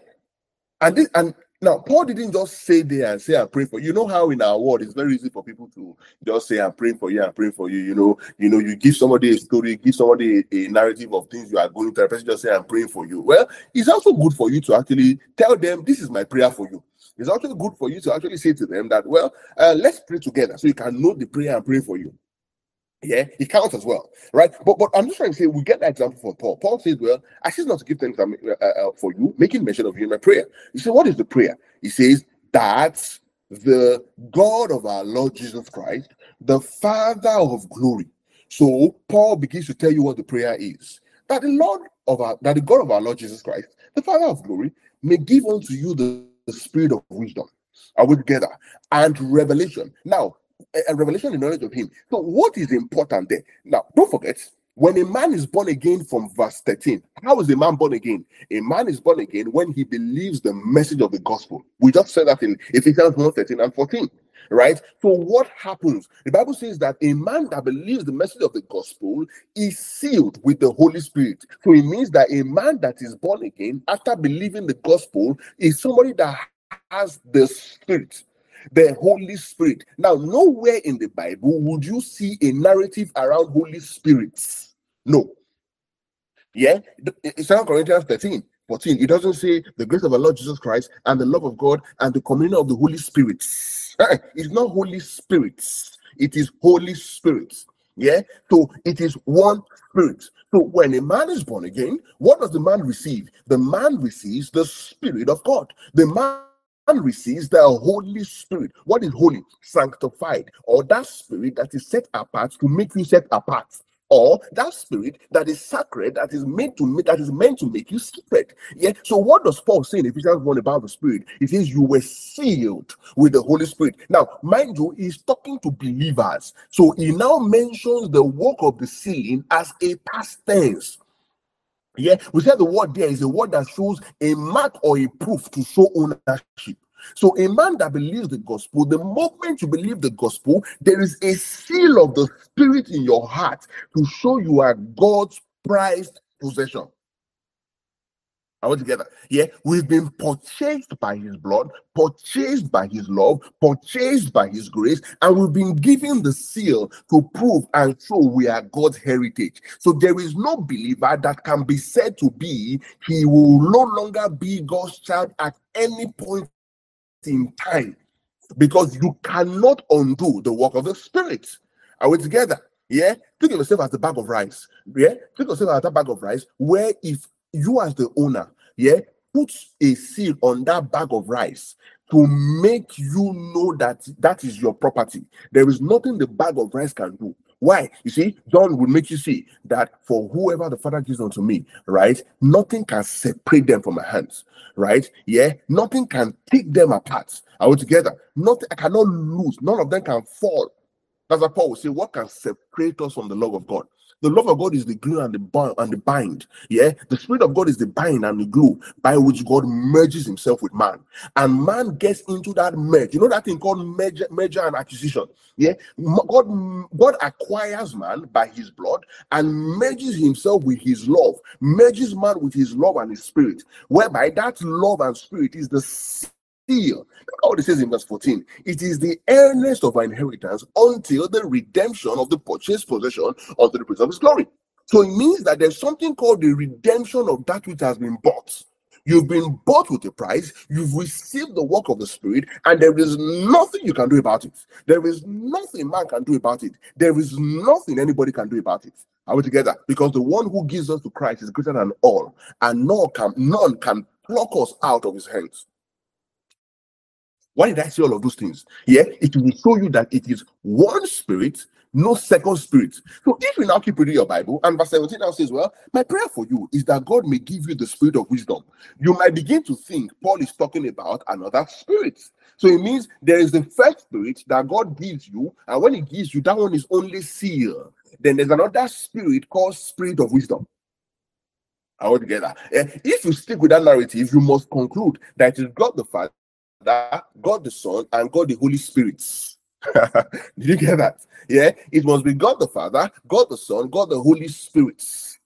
And now Paul didn't just say there and say I'm praying for you. You know how in our world it's very easy for people to just say I'm praying for you, I'm praying for you. You give somebody a story, give somebody a narrative of things you are going through. The person just say I'm praying for you. Well, it's also good for you to actually tell them this is my prayer for you. It's actually good for you to actually say to them that, well, let's pray together so you can know the prayer I'm praying for you. Yeah, it counts as well, right? But I'm just trying to say we get that example from Paul. Paul says, well, I cease not to give thanks for you, making mention of you in my prayer. You say, what is the prayer? He says, that's the God of our Lord Jesus Christ, the Father of glory. So Paul begins to tell you what the prayer is. That the God of our Lord Jesus Christ, the Father of glory, may give unto you the spirit of wisdom. Are we together? And revelation. Now, a revelation in knowledge of Him. So what is important there? Now, don't forget, when a man is born again from verse 13, how is a man born again? A man is born again when he believes the message of the gospel. We just said that in Ephesians 1, 13 and 14. Right? So what happens? The Bible says that a man that believes the message of the gospel is sealed with the Holy Spirit. So it means that a man that is born again after believing the gospel is somebody that has the Spirit, the Holy Spirit. Now, nowhere in the Bible would you see a narrative around Holy Spirits. No. Yeah? In 2 Corinthians 13:14, it doesn't say the grace of our Lord Jesus Christ and the love of God and the communion of the Holy Spirit. It's not Holy Spirits. It is Holy Spirit. Yeah? So it is one Spirit. So when a man is born again, what does the man receive? The man receives the Spirit of God. The man receives the Holy Spirit. What is holy? Sanctified, or that spirit that is set apart to make you set apart, or that spirit that is sacred, that is meant to make you sacred. Yeah. So what does Paul say in Ephesians 1 about the Spirit? He says you were sealed with the Holy Spirit. Now, mind you, he's talking to believers. So he now mentions the work of the sealing as a past tense. Yeah, we said the word there is a word that shows a mark or a proof to show ownership. So a man that believes the gospel, the moment you believe the gospel, there is a seal of the Spirit in your heart to show you are God's prized possession. Are we together? Yeah, we've been purchased by his blood, purchased by his love, purchased by his grace, and we've been given the seal to prove and show we are God's heritage. So there is no believer that can be said to be, he will no longer be God's child at any point in time, because you cannot undo the work of the Spirit. Are we together? Yeah, think of yourself as the bag of rice. Yeah, think of yourself as that bag of rice, where if you as the owner, yeah, put a seal on that bag of rice to make you know that that is your property, there is nothing the bag of rice can do. Why? You see, John will make you see that for whoever the Father gives unto me, right, nothing can separate them from my hands, right? Yeah, nothing can take them apart. Are we together? Nothing, I cannot lose, none of them can fall. That's what Paul will say, what can separate us from the love of God? The love of God is the glue and the bind. Yeah, the Spirit of God is the bind and the glue by which God merges himself with man, and man gets into that merge. You know that thing called merger and acquisition. Yeah, God acquires man by his blood and merges himself with his love, merges man with his love and his spirit, whereby that love and spirit is the seal. Look how it says in verse 14. It is the earnest of our inheritance until the redemption of the purchased possession unto the praise of his glory. So it means that there's something called the redemption of that which has been bought. You've been bought with a price, you've received the work of the Spirit, and there is nothing you can do about it. There is nothing man can do about it. There is nothing anybody can do about it. Are we together? Because the one who gives us to Christ is greater than all, and none can pluck us out of his hands. Why did I say all of those things? Yeah, it will show you that it is one Spirit, no second spirit. So if you now keep reading your Bible, and verse 17 now says, well, my prayer for you is that God may give you the spirit of wisdom. You might begin to think Paul is talking about another spirit. So it means there is the first spirit that God gives you, and when he gives you, that one is only seal. Then there's another spirit called spirit of wisdom. All together. If you stick with that narrative, you must conclude that it is God the Father, God the Son, and God the Holy Spirit. Did you get that? Yeah, it must be God the Father, God the Son, God the Holy Spirit.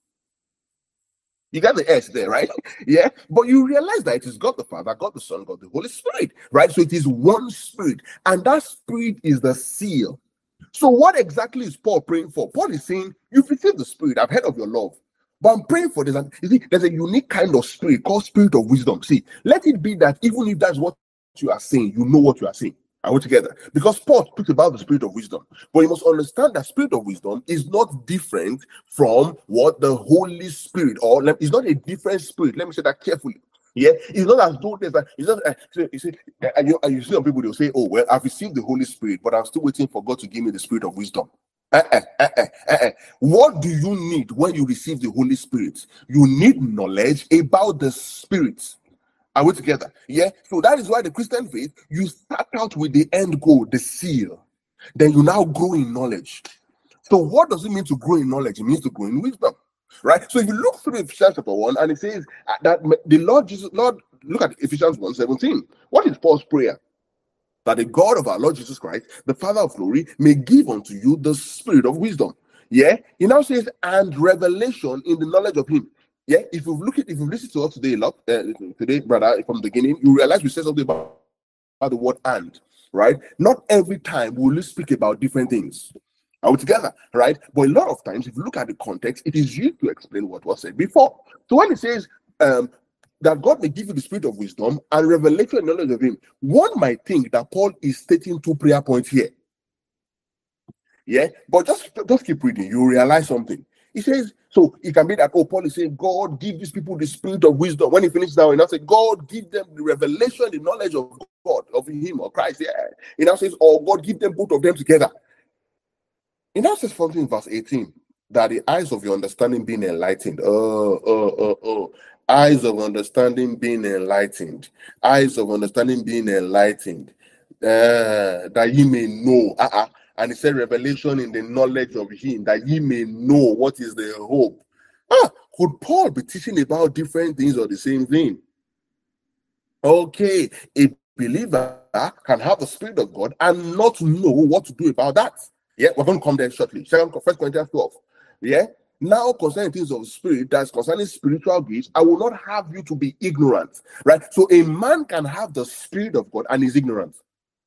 You got the S there, right? Yeah, but you realize that it is God the Father, God the Son, God the Holy Spirit, right? So it is one spirit, and that spirit is the seal. So what exactly is Paul praying for? Paul is saying, you've received the Spirit, I've heard of your love, but I'm praying for this. You see, there's a unique kind of spirit called spirit of wisdom. See, let it be that even if that's what you are saying, you know what you are saying. Are we together? Because Paul speaks about the spirit of wisdom, but you must understand that spirit of wisdom is not different from what the Holy Spirit, or it's not a different spirit. Let me say that carefully. Yeah, it's not as though there's that. It's not. You see, you see some people, they'll say, "Oh well, I've received the Holy Spirit, but I'm still waiting for God to give me the spirit of wisdom." What do you need when you receive the Holy Spirit? You need knowledge about the Spirit. Are we together? Yeah. So that is why the Christian faith, you start out with the end goal, the seal. Then you now grow in knowledge. So what does it mean to grow in knowledge? It means to grow in wisdom. Right? So if you look through Ephesians chapter 1, and it says that the Lord Jesus, look at Ephesians 1:17. What is Paul's prayer? That the God of our Lord Jesus Christ, the Father of glory, may give unto you the spirit of wisdom. Yeah. He now says, and revelation in the knowledge of him. Yeah, if you've listened to us today a lot, today, brother, from the beginning, you realize we said something about the word and, right? Not every time will we speak about different things. Are we together? Right? But a lot of times, if you look at the context, it is used to explain what was said before. So when it says that God may give you the spirit of wisdom and revelation and knowledge of him, one might think that Paul is stating 2 prayer points here. Yeah, but just keep reading, you realize something. He says, so it can be that, oh, Paul is saying, God, give these people the spirit of wisdom. When he finishes now, he now says, God, give them the revelation, the knowledge of God, of him or Christ. Yeah. He now says, oh, God, give them both of them together. He now says something in verse 18, that the eyes of your understanding being enlightened. Eyes of understanding being enlightened. Eyes of understanding being enlightened. That ye may know. And he said, revelation in the knowledge of him, that ye may know what is the hope. Could Paul be teaching about different things or the same thing? Okay, a believer can have the Spirit of God and not know what to do about that. Yeah, we're going to come there shortly. 1 Corinthians 12. Yeah, Now, concerning things of spirit, that's concerning spiritual gifts, I will not have you to be ignorant, right? So a man can have the spirit of God and is ignorant.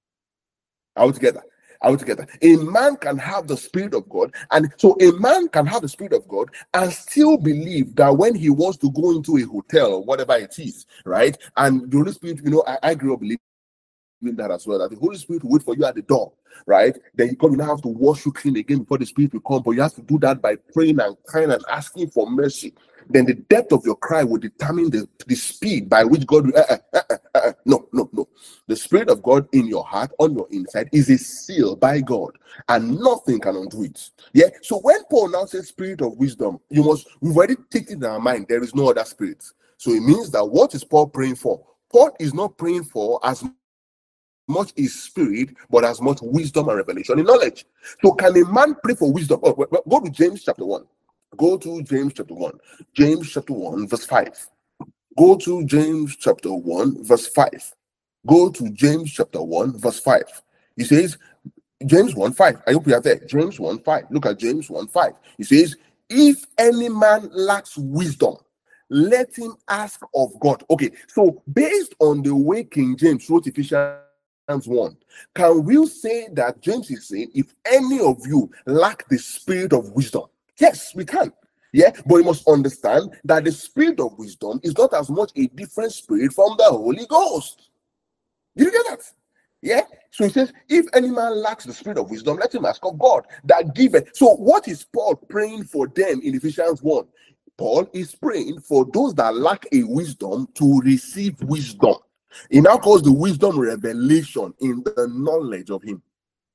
Are we together? Are we together? A man can have the spirit of God, and so a man can have the spirit of God and still believe that when he wants to go into a hotel or whatever it is, right? And the Holy Spirit, I grew up believing that as well, that the Holy Spirit will wait for you at the door, right? Then you come, you now have to wash you clean again before the Spirit will come, but you have to do that by praying and crying and asking for mercy. Then the depth of your cry will determine the speed by which God will. No. The Spirit of God in your heart, on your inside, is a seal by God, and nothing can undo it. Yeah. So when Paul now says Spirit of wisdom, we've already taken in our mind there is no other spirit. So it means that what is Paul praying for? Paul is not praying for as much is spirit, but as much wisdom and revelation and knowledge. So can a man pray for wisdom? Go to James chapter 1. Go to James chapter 1. James chapter 1, verse 5. Go to James chapter 1, verse 5. Go to James chapter 1, verse 5. He says, James 1, 5. I hope you are there. James 1, 5. Look at James 1, 5. He says, if any man lacks wisdom, let him ask of God. Okay, so based on the way King James wrote Ephesians 1, can we say that James is saying if any of you lack the spirit of wisdom? Yes, we can. Yeah, but you must understand that the spirit of wisdom is not as much a different spirit from the Holy Ghost. Did you get that? Yeah. So he says, if any man lacks the spirit of wisdom, let him ask of God that giveth. So what is Paul praying for them in Ephesians 1? Paul is praying for those that lack a wisdom to receive wisdom. He now calls the wisdom revelation in the knowledge of him.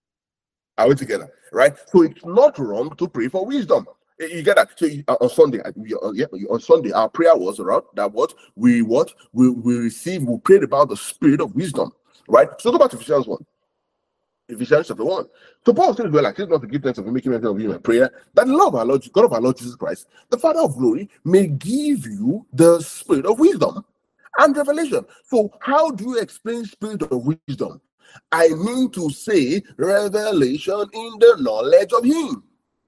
Are we together? Right? So it's not wrong to pray for wisdom. You get that? So on Sunday, on Sunday, our prayer was around that we received, we prayed about the spirit of wisdom. Right? So go back to Ephesians 1. Ephesians chapter 1. So Paul says, well, I choose not to give thanks of making mention of you in prayer, that the love of our Lord, God of our Lord Jesus Christ, the Father of glory, may give you the spirit of wisdom and revelation. So how do you explain spirit of wisdom? I mean to say revelation in the knowledge of him.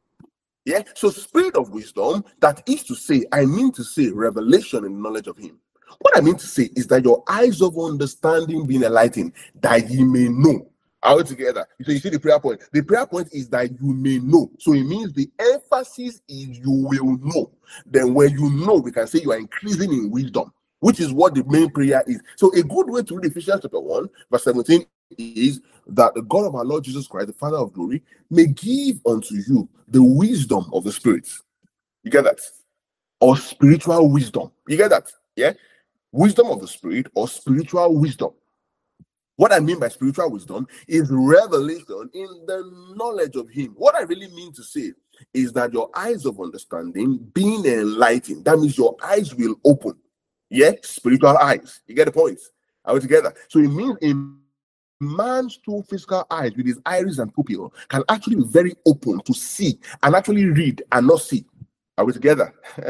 Yeah, so spirit of wisdom, that is to say, I mean to say revelation in the knowledge of him. What I mean to say is that your eyes of understanding being enlightened, that ye may know. Are we together? So you see the prayer point. The prayer point is that you may know. So it means the emphasis is you will know. Then when you know, we can say you are increasing in wisdom, which is what the main prayer is. So a good way to read Ephesians chapter 1, verse 17 is that the God of our Lord Jesus Christ, the Father of glory, may give unto you the wisdom of the Spirit. You get that? Or spiritual wisdom. You get that? Yeah? Wisdom of the Spirit or spiritual wisdom. What I mean by spiritual wisdom is revelation in the knowledge of him. What I really mean to say is that your eyes of understanding being enlightened. That means your eyes will open. Yeah? Spiritual eyes. You get the point? Are we together? So it means in man's two physical eyes with his iris and pupil can actually be very open to see and actually read and not see. Are we together?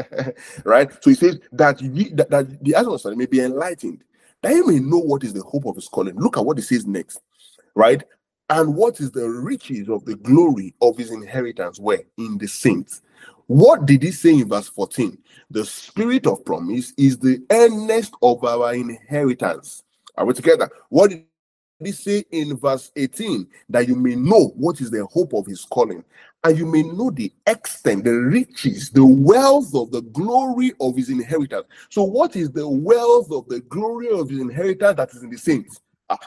Right? So he says that the eyes of understanding may be enlightened, that you may know what is the hope of his calling. Look at what he says next, right? And what is the riches of the glory of his inheritance where? In the saints. What did he say in verse 14? The spirit of promise is the earnest of our inheritance. Are we together? What did he say in verse 18? That you may know what is the hope of his calling, and you may know the extent, the riches, the wealth of the glory of his inheritance. So what is the wealth of the glory of his inheritance that is in the saints?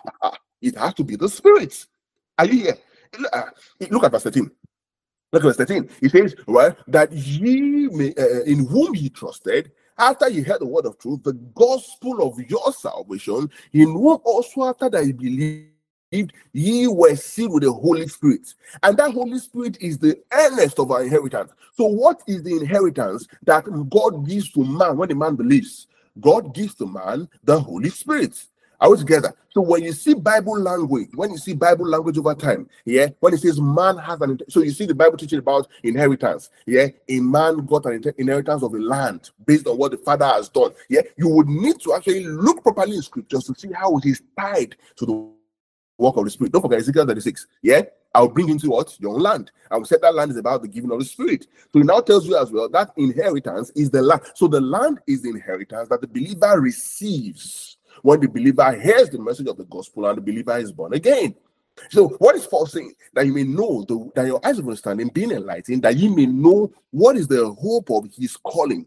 It has to be the Spirit. Are you here? Look at verse 13. Look at verse 13. He says, well, that ye may, in whom ye trusted, after ye heard the word of truth, the gospel of your salvation, in whom also after that ye believed, ye were sealed with the Holy Spirit. And that Holy Spirit is the earnest of our inheritance. So what is the inheritance that God gives to man when a man believes? God gives to man the Holy Spirit. Are we together? So when you see Bible language, over time, yeah, when it says man has an, so you see the Bible teaching about inheritance, yeah, a man got an inheritance of a land based on what the father has done, yeah, you would need to actually look properly in scriptures to see how it is tied to the work of the Spirit. Don't forget Ezekiel 36, yeah. I'll bring into what? Your own land. And we said that land is about the giving of the Spirit. So it now tells you as well that inheritance is the land. So the land is the inheritance that the believer receives when the believer hears the message of the gospel and the believer is born again. So what is Paul saying? That you may know, that your eyes of understanding being enlightened, that you may know what is the hope of his calling,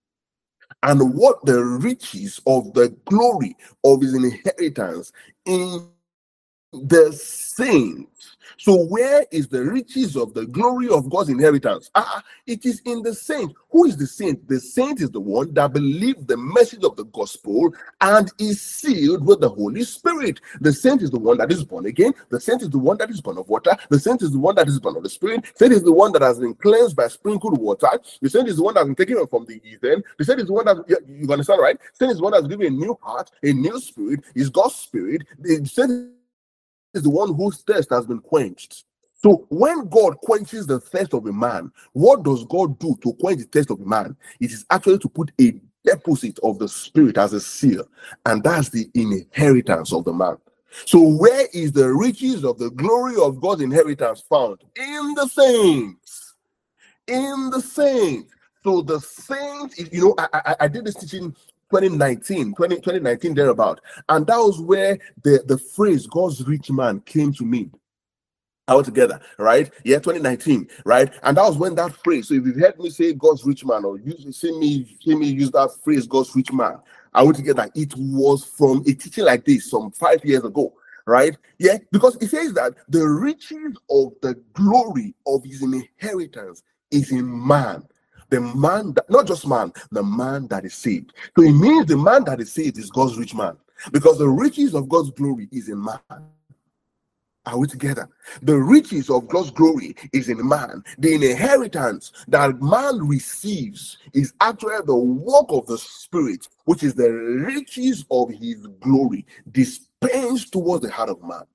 and what the riches of the glory of his inheritance in the saints. So where is the riches of the glory of God's inheritance? It is in the saint. Who is the saint? The saint is the one that believes the message of the gospel and is sealed with the Holy Spirit. The saint is the one that is born again. The saint is the one that is born of water. The saint is the one that is born of the Spirit. The saint is the one that has been cleansed by sprinkled water. The saint is the one that has been taken from the heathen. The saint is the one that, you understand, right? The saint is the one that's given a new heart, a new spirit, is God's spirit. The saint is the one whose thirst has been quenched. So when God quenches the thirst of a man, what does God do to quench the thirst of a man? It is actually to put a deposit of the Spirit as a seal, and that's the inheritance of the man. So where is the riches of the glory of God's inheritance found? In the saints. In the saints. So the saints, I did this teaching 2019 thereabout, and that was where the phrase God's rich man came to me altogether, right? 2019, right? And that was when that phrase, so if you've heard me say God's rich man, or you see me use that phrase God's rich man altogether, it was from a teaching like this some 5 years ago, right? Because it says that the riches of the glory of his inheritance is in man. The man, not just man, the man that is saved. So it means the man that is saved is God's rich man, because the riches of God's glory is in man. Are we together? The riches of God's glory is in man. The inheritance that man receives is actually the work of the Spirit, which is the riches of his glory dispensed towards the heart of man.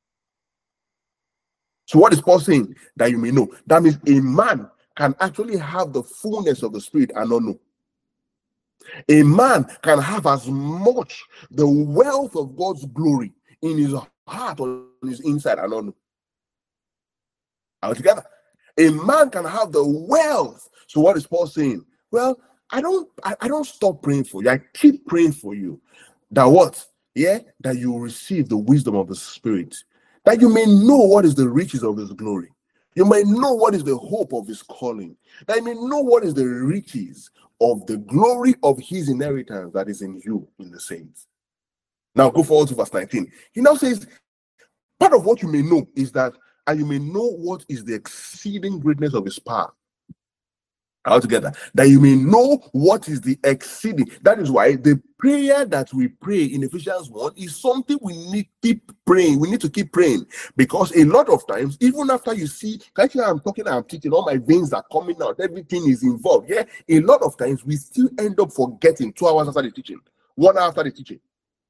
So what is Paul saying? That you may know. That means a man can actually have the fullness of the Spirit and not know. A man can have as much the wealth of God's glory in his heart or on his inside and not know. Are we together? A man can have the wealth. So what is Paul saying? Well, I don't stop praying for you. I keep praying for you. That what? That you receive the wisdom of the Spirit. That you may know what is the riches of his glory. You may know what is the hope of his calling. That you may know what is the riches of the glory of his inheritance that is in you, in the saints. Now go forward to verse 19. He now says, part of what you may know is that, and you may know what is the exceeding greatness of his power. Altogether, that you may know what is the exceeding. That is why the prayer that we pray in Ephesians 1 is something we need to keep praying. We need to keep praying, because a lot of times, even after you see, actually I'm talking, I'm teaching, all my veins are coming out, everything is involved. A lot of times we still end up forgetting 2 hours after the teaching, 1 hour after the teaching.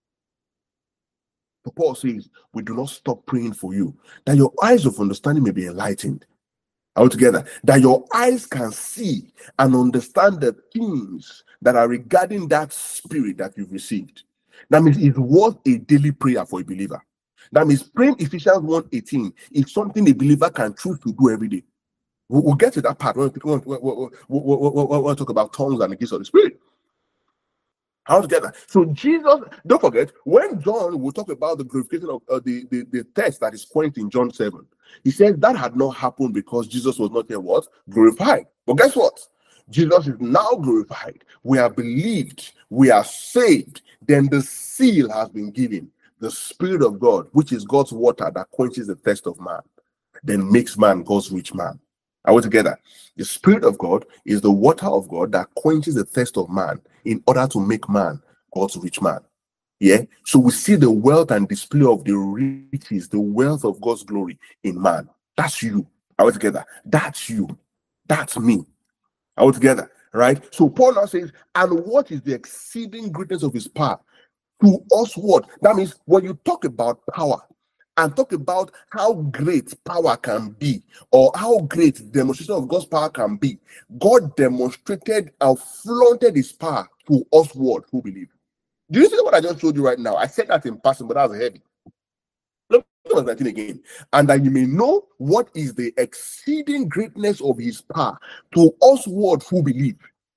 But Paul says, we do not stop praying for you, that your eyes of understanding may be enlightened. Altogether, that your eyes can see and understand the things that are regarding that Spirit that you've received. That means it's worth a daily prayer for a believer. That means praying Ephesians 1:18 is something a believer can choose to do every day. We'll get to that part when we'll talk about tongues and the gifts of the Spirit. Altogether. So Jesus, don't forget, when John will talk about the glorification of the text that is quaint in John 7, he says that had not happened because Jesus was not yet what? Glorified. But guess what? Jesus is now glorified. We are believed. We are saved. Then the seal has been given. The Spirit of God, which is God's water that quenches the thirst of man, then makes man God's rich man. Are we together? The Spirit of God is the water of God that quenches the thirst of man in order to make man God's rich man. So we see the wealth and display of the riches, the wealth of God's glory in man. That's you. Are we together? That's you. That's me. Are we together? Right? So Paul now says, and what is the exceeding greatness of his power? To us what? That means when you talk about power, and talk about how great power can be, or how great the demonstration of God's power can be. God demonstrated and flaunted his power to us who believe. Do you see what I just told you right now? I said that in passing, but that was heavy. Look verse 19 again. And that you may know what is the exceeding greatness of his power to us who believe,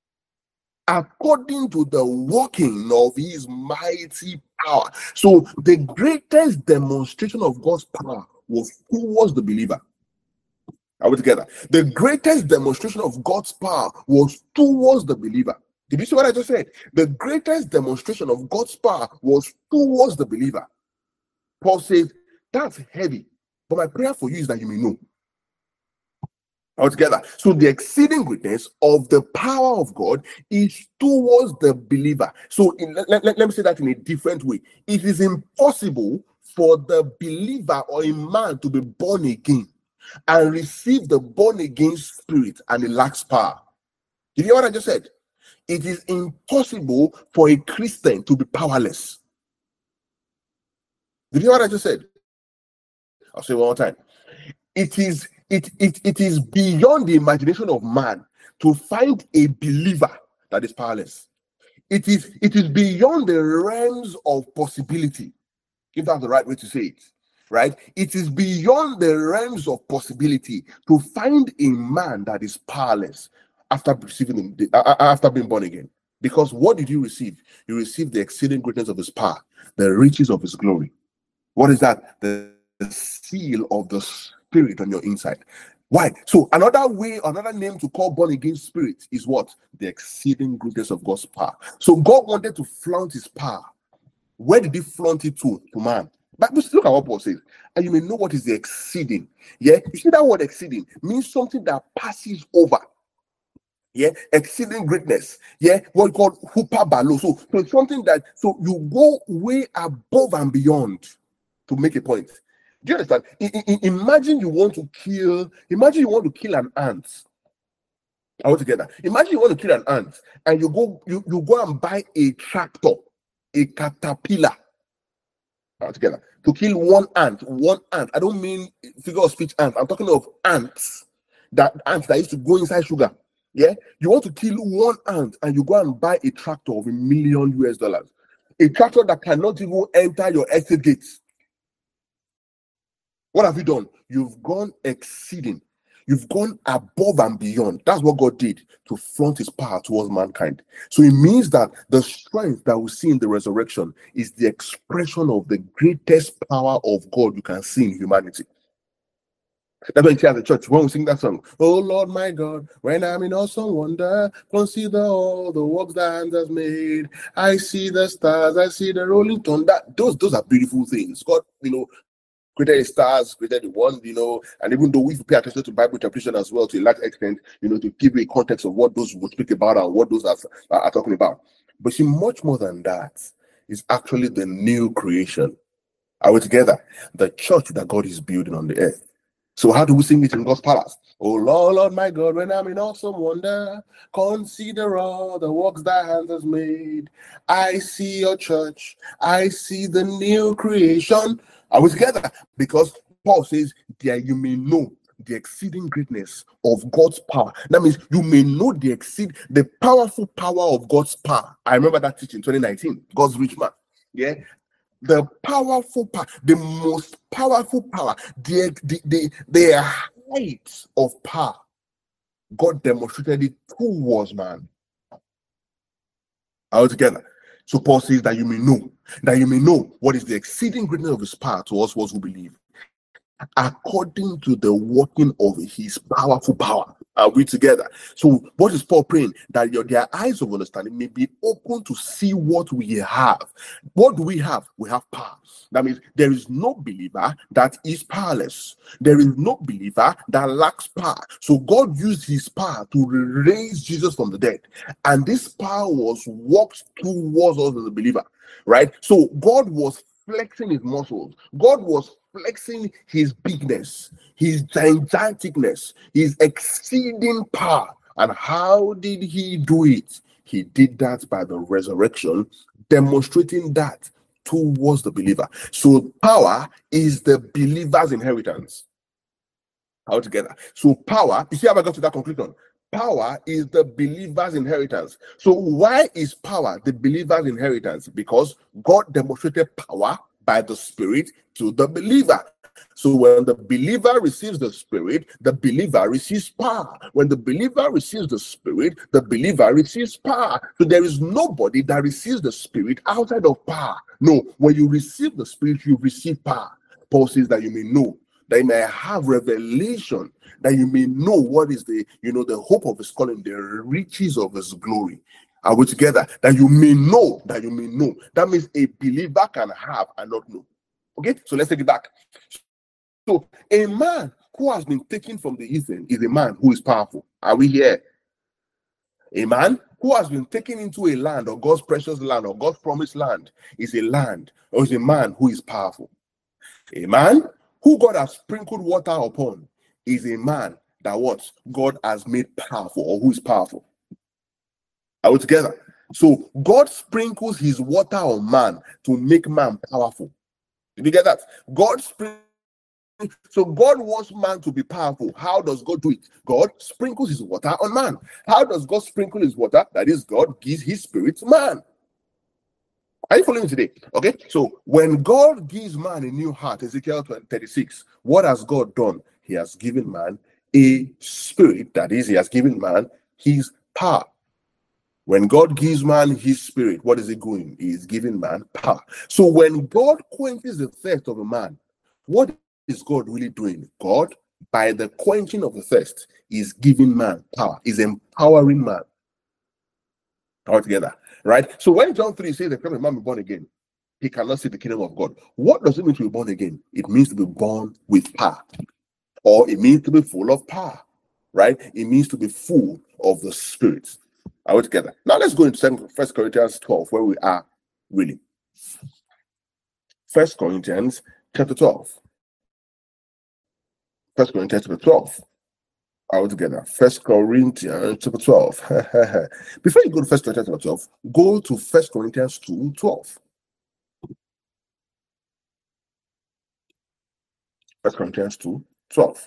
according to the working of his mighty power. So the greatest demonstration of God's power was towards the believer. Are we together? The greatest demonstration of God's power was towards the believer. Did you see what I just said? The greatest demonstration of God's power was towards the believer. Paul says, that's heavy, but my prayer for you is that you may know. Altogether. So the exceeding greatness of the power of God is towards the believer. So let me say that in a different way. It is impossible for the believer or a man to be born again and receive the born again spirit and it lacks power. Did you hear what I just said? It is impossible for a Christian to be powerless. Did you hear what I just said? I'll say it one more time. It is beyond the imagination of man to find a believer that is powerless. It is beyond the realms of possibility, if that's the right way to say it, right? It is beyond the realms of possibility to find a man that is powerless after after being born again. Because what did you receive? You received the exceeding greatness of his power, the riches of his glory. What is that? The seal of the Spirit on your inside. Why? So another name to call born again spirit is what? The exceeding greatness of God's power. So God wanted to flaunt his power. Where did he flaunt it to man? But look at what Paul says. And you may know what is the exceeding. Yeah, you see that word exceeding means something that passes over. Yeah, exceeding greatness. Yeah, what we call hyperbalo. So it's something that you go way above and beyond to make a point. Do you understand? Imagine you want to kill an ant. All together. Imagine you want to kill an ant and you go and buy a tractor, a caterpillar. All together. To kill one ant. I don't mean figure of speech ant. I'm talking of ants that used to go inside sugar. Yeah, you want to kill one ant and you go and buy a tractor of $1 million US. A tractor that cannot even enter your estate gates. What have you done? You've gone exceeding. You've gone above and beyond. That's what God did to flaunt his power towards mankind. So it means that the strength that we see in the resurrection is the expression of the greatest power of God you can see in humanity. That's when you at the church, when we sing that song, oh Lord my God, when I'm in awesome wonder, consider all the works that hand has made. I see the stars, I see the rolling thunder. Those are beautiful things. God, created the stars, created the one, and even though we pay attention to Bible interpretation as well to a large extent, to give you a context of what those would speak about and what those are talking about. But see, much more than that is actually the new creation. Are we together? The church that God is building on the earth. So how do we sing it in God's palace? Oh Lord my God, when I'm in awesome wonder, consider all the works thy hands has made. I see your church, I see the new creation. Are we together? Because Paul says, there you may know the exceeding greatness of God's power. That means you may know the powerful power of God's power. I remember that teaching 2019, God's rich man. Yeah. The powerful power, the most powerful power, the height of power, God demonstrated it towards man. All together. So Paul says that you may know what is the exceeding greatness of his power to us who believe, according to the working of his powerful power. Are we together? So what is Paul praying? That their eyes of understanding may be open to see what we have. What do we have? We have power. That means there is no believer that is powerless. There is no believer that lacks power. So God used his power to raise Jesus from the dead. And this power was worked towards us as a believer. Right? So God was flexing his muscles. God was flexing his bigness, his giganticness, his exceeding power. And how did he do it? He did that by the resurrection, demonstrating that towards the believer. So power is the believer's inheritance. Altogether. So power, you see how I got to that conclusion? Power is the believer's inheritance. So why is power the believer's inheritance? Because God demonstrated power by the Spirit to the believer. So when the believer receives the Spirit, the believer receives power. When the believer receives the Spirit, the believer receives power. So there is nobody that receives the Spirit outside of power. No, when you receive the Spirit, you receive power. Paul says that you may know, that you may have revelation, that you may know what is the hope of his calling, the riches of his glory. Are we together? That you may know, that you may know. That means a believer can have and not know. Okay, so let's take it back. So a man who has been taken from the heathen is a man who is powerful. Are we here? A man who has been taken into a land, or God's precious land, or God's promised land, is a land, or is a man who is powerful. A man who God has sprinkled water upon is a man that what God has made powerful, or who is powerful. Are we together? So God sprinkles his water on man to make man powerful. Did you get that? So God wants man to be powerful. How does God do it? God sprinkles his water on man. How does God sprinkle his water? That is, God gives his spirit to man. Are you following me today? Okay, so when God gives man a new heart, Ezekiel 36, what has God done? He has given man a spirit. That is, he has given man his power. When God gives man his spirit, what is he doing? He is giving man power. So when God quenches the thirst of a man, what is God really doing? God, by the quenching of the thirst, is giving man power, is empowering man. All together, right? So when John 3 says that a man be born again, he cannot see the kingdom of God. What does it mean to be born again? It means to be born with power, or it means to be full of power, right? It means to be full of the Spirit. Are we together? Now let's go into 1 Corinthians 12, where we are really. 1 Corinthians chapter 12. 1 Corinthians chapter 12. Are we together? 1 Corinthians chapter 12. Before you go to 1 Corinthians chapter 12, go to 1 Corinthians 2:12. 1 Corinthians 2:12.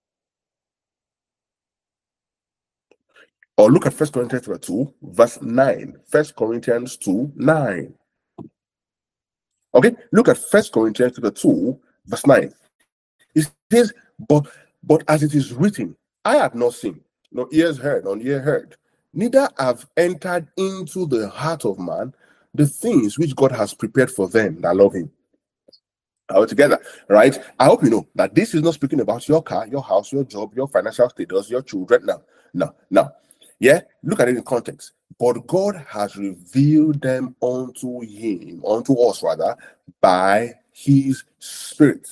Or look at 1 Corinthians chapter 2, verse 9. 1 Corinthians 2:9. Okay, look at 1 Corinthians chapter 2, verse 9. It says, but as it is written, I have not seen, no ears heard, nor ear heard, neither have entered into the heart of man the things which God has prepared for them that love him. All together, right? I hope you know that this is not speaking about your car, your house, your job, your financial status, your children. No. Yeah, look at it in context. But God has revealed them unto us rather, by his Spirit.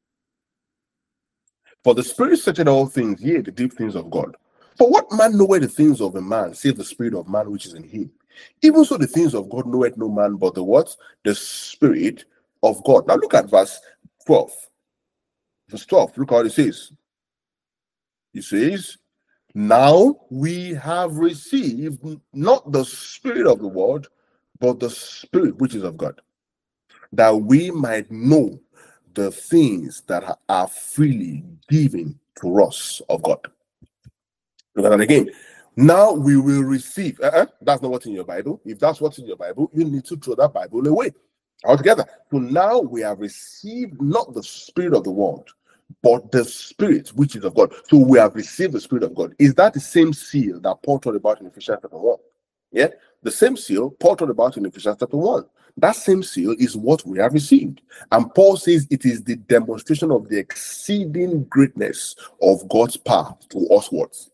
For the Spirit searcheth all things, yea, the deep things of God. For what man knoweth the things of a man, save the spirit of man which is in him? Even so the things of God knoweth no man, but the what? The Spirit of God. Now look at verse 12. Verse 12, look how it says. It says, now we have received not the spirit of the world, but the Spirit which is of God, that we might know the things that are freely given to us of God. Look at that again. Now we will receive. That's not what's in your Bible. If that's what's in your Bible, you need to throw that Bible away altogether. So now we have received not the spirit of the world, but the Spirit which is of God. So we have received the Spirit of God. Is that the same seal that Paul taught about in Ephesians chapter 1? Yeah, the same seal Paul taught about in Ephesians chapter 1. That same seal is what we have received. And Paul says it is the demonstration of the exceeding greatness of God's power to uswards.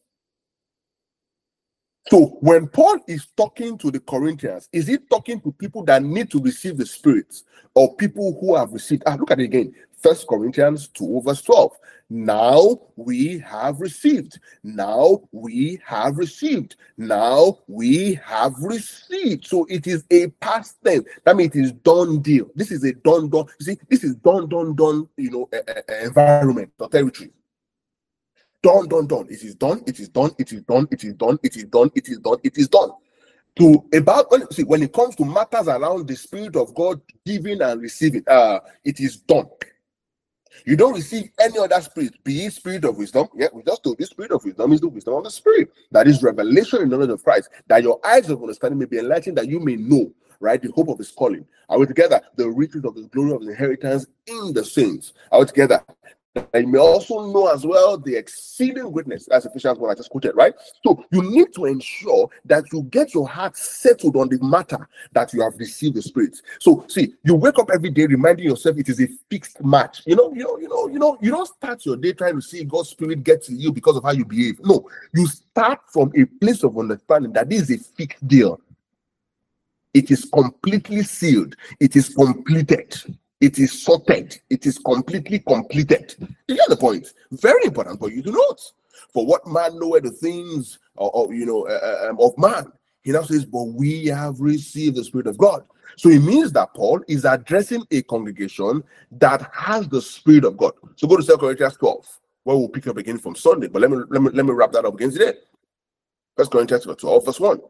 So when Paul is talking to the Corinthians, is he talking to people that need to receive the Spirit, or people who have received? Look at it again. 1 Corinthians 2 verse 12. Now we have received. Now we have received. Now we have received. So it is a past tense. That means it is done deal. This is a done. You see, this is done. Environment or territory. Done. It is done. It is done. It is done. It is done. It is done. It is done. It is done. When it comes to matters around the Spirit of God giving and receiving, it is done. You don't receive any other spirit, be it spirit of wisdom. Yeah, we just told you spirit of wisdom is the wisdom of the Spirit. That is revelation in the knowledge of Christ, that your eyes of understanding may be enlightened, that you may know right? The hope of his calling. Are we together? The riches of the glory of the inheritance in the saints. Are we together? And you may also know as well the exceeding greatness. That's Ephesians 1 I just quoted, right? So you need to ensure that you get your heart settled on the matter that you have received the Spirit. So see, you wake up every day reminding yourself it is a fixed match. You don't start your day trying to see God's Spirit get to you because of how you behave. No, you start from a place of understanding that this is a fixed deal. It is completely sealed. It is completed. It is sorted. It is completely completed. You get the point? Very important for you to note. For what man knoweth the things of man? He now says, but we have received the Spirit of God. So it means that Paul is addressing a congregation that has the Spirit of God. So go to 2 Corinthians 12, where we'll pick up again from Sunday. But let me wrap that up again today. 1 Corinthians 12, verse 1.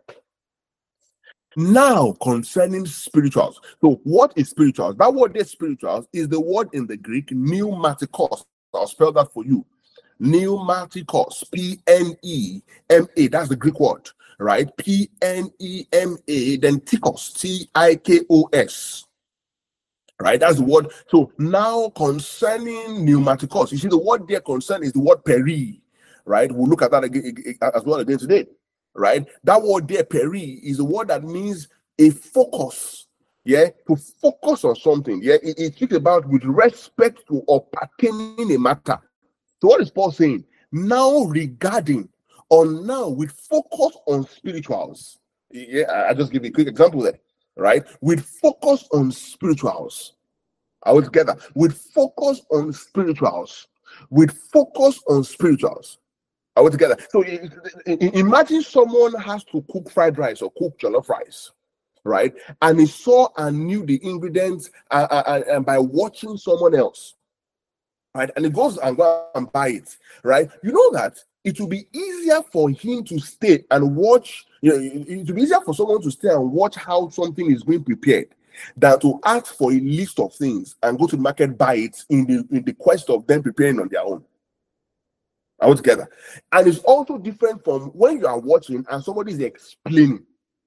Now, concerning spirituals. So, what is spirituals? That word there, spirituals, is the word in the Greek pneumatikos. I'll spell that for you. Pneumatikos, P-N-E-M-A. That's the Greek word, right? P-N-E-M-A, then tikos, T-I-K-O-S. Right? That's the word. So, now concerning pneumatikos, you see the word there concern is the word peri, right? We'll look at that again as well again today. Right, that word there, peri, is a word that means a focus. Yeah, to focus on something. Yeah, it speaks about with respect to or pertaining a matter. So, what is Paul saying? Now, regarding or now with focus on spirituals. Yeah, I just give you a quick example there. Right, with focus on spirituals. Are we together? With focus on spirituals. With focus on spirituals. Are we together? So imagine someone has to cook fried rice or cook jollof rice, right? And he saw and knew the ingredients and by watching someone else, right? And he goes and go and buy it, right? You know that it will be easier for him to stay and watch. It will be easier for someone to stay and watch how something is being prepared than to ask for a list of things and go to the market, buy it in the quest of them preparing on their own. Are we together? And it's also different from when you are watching and somebody is explaining.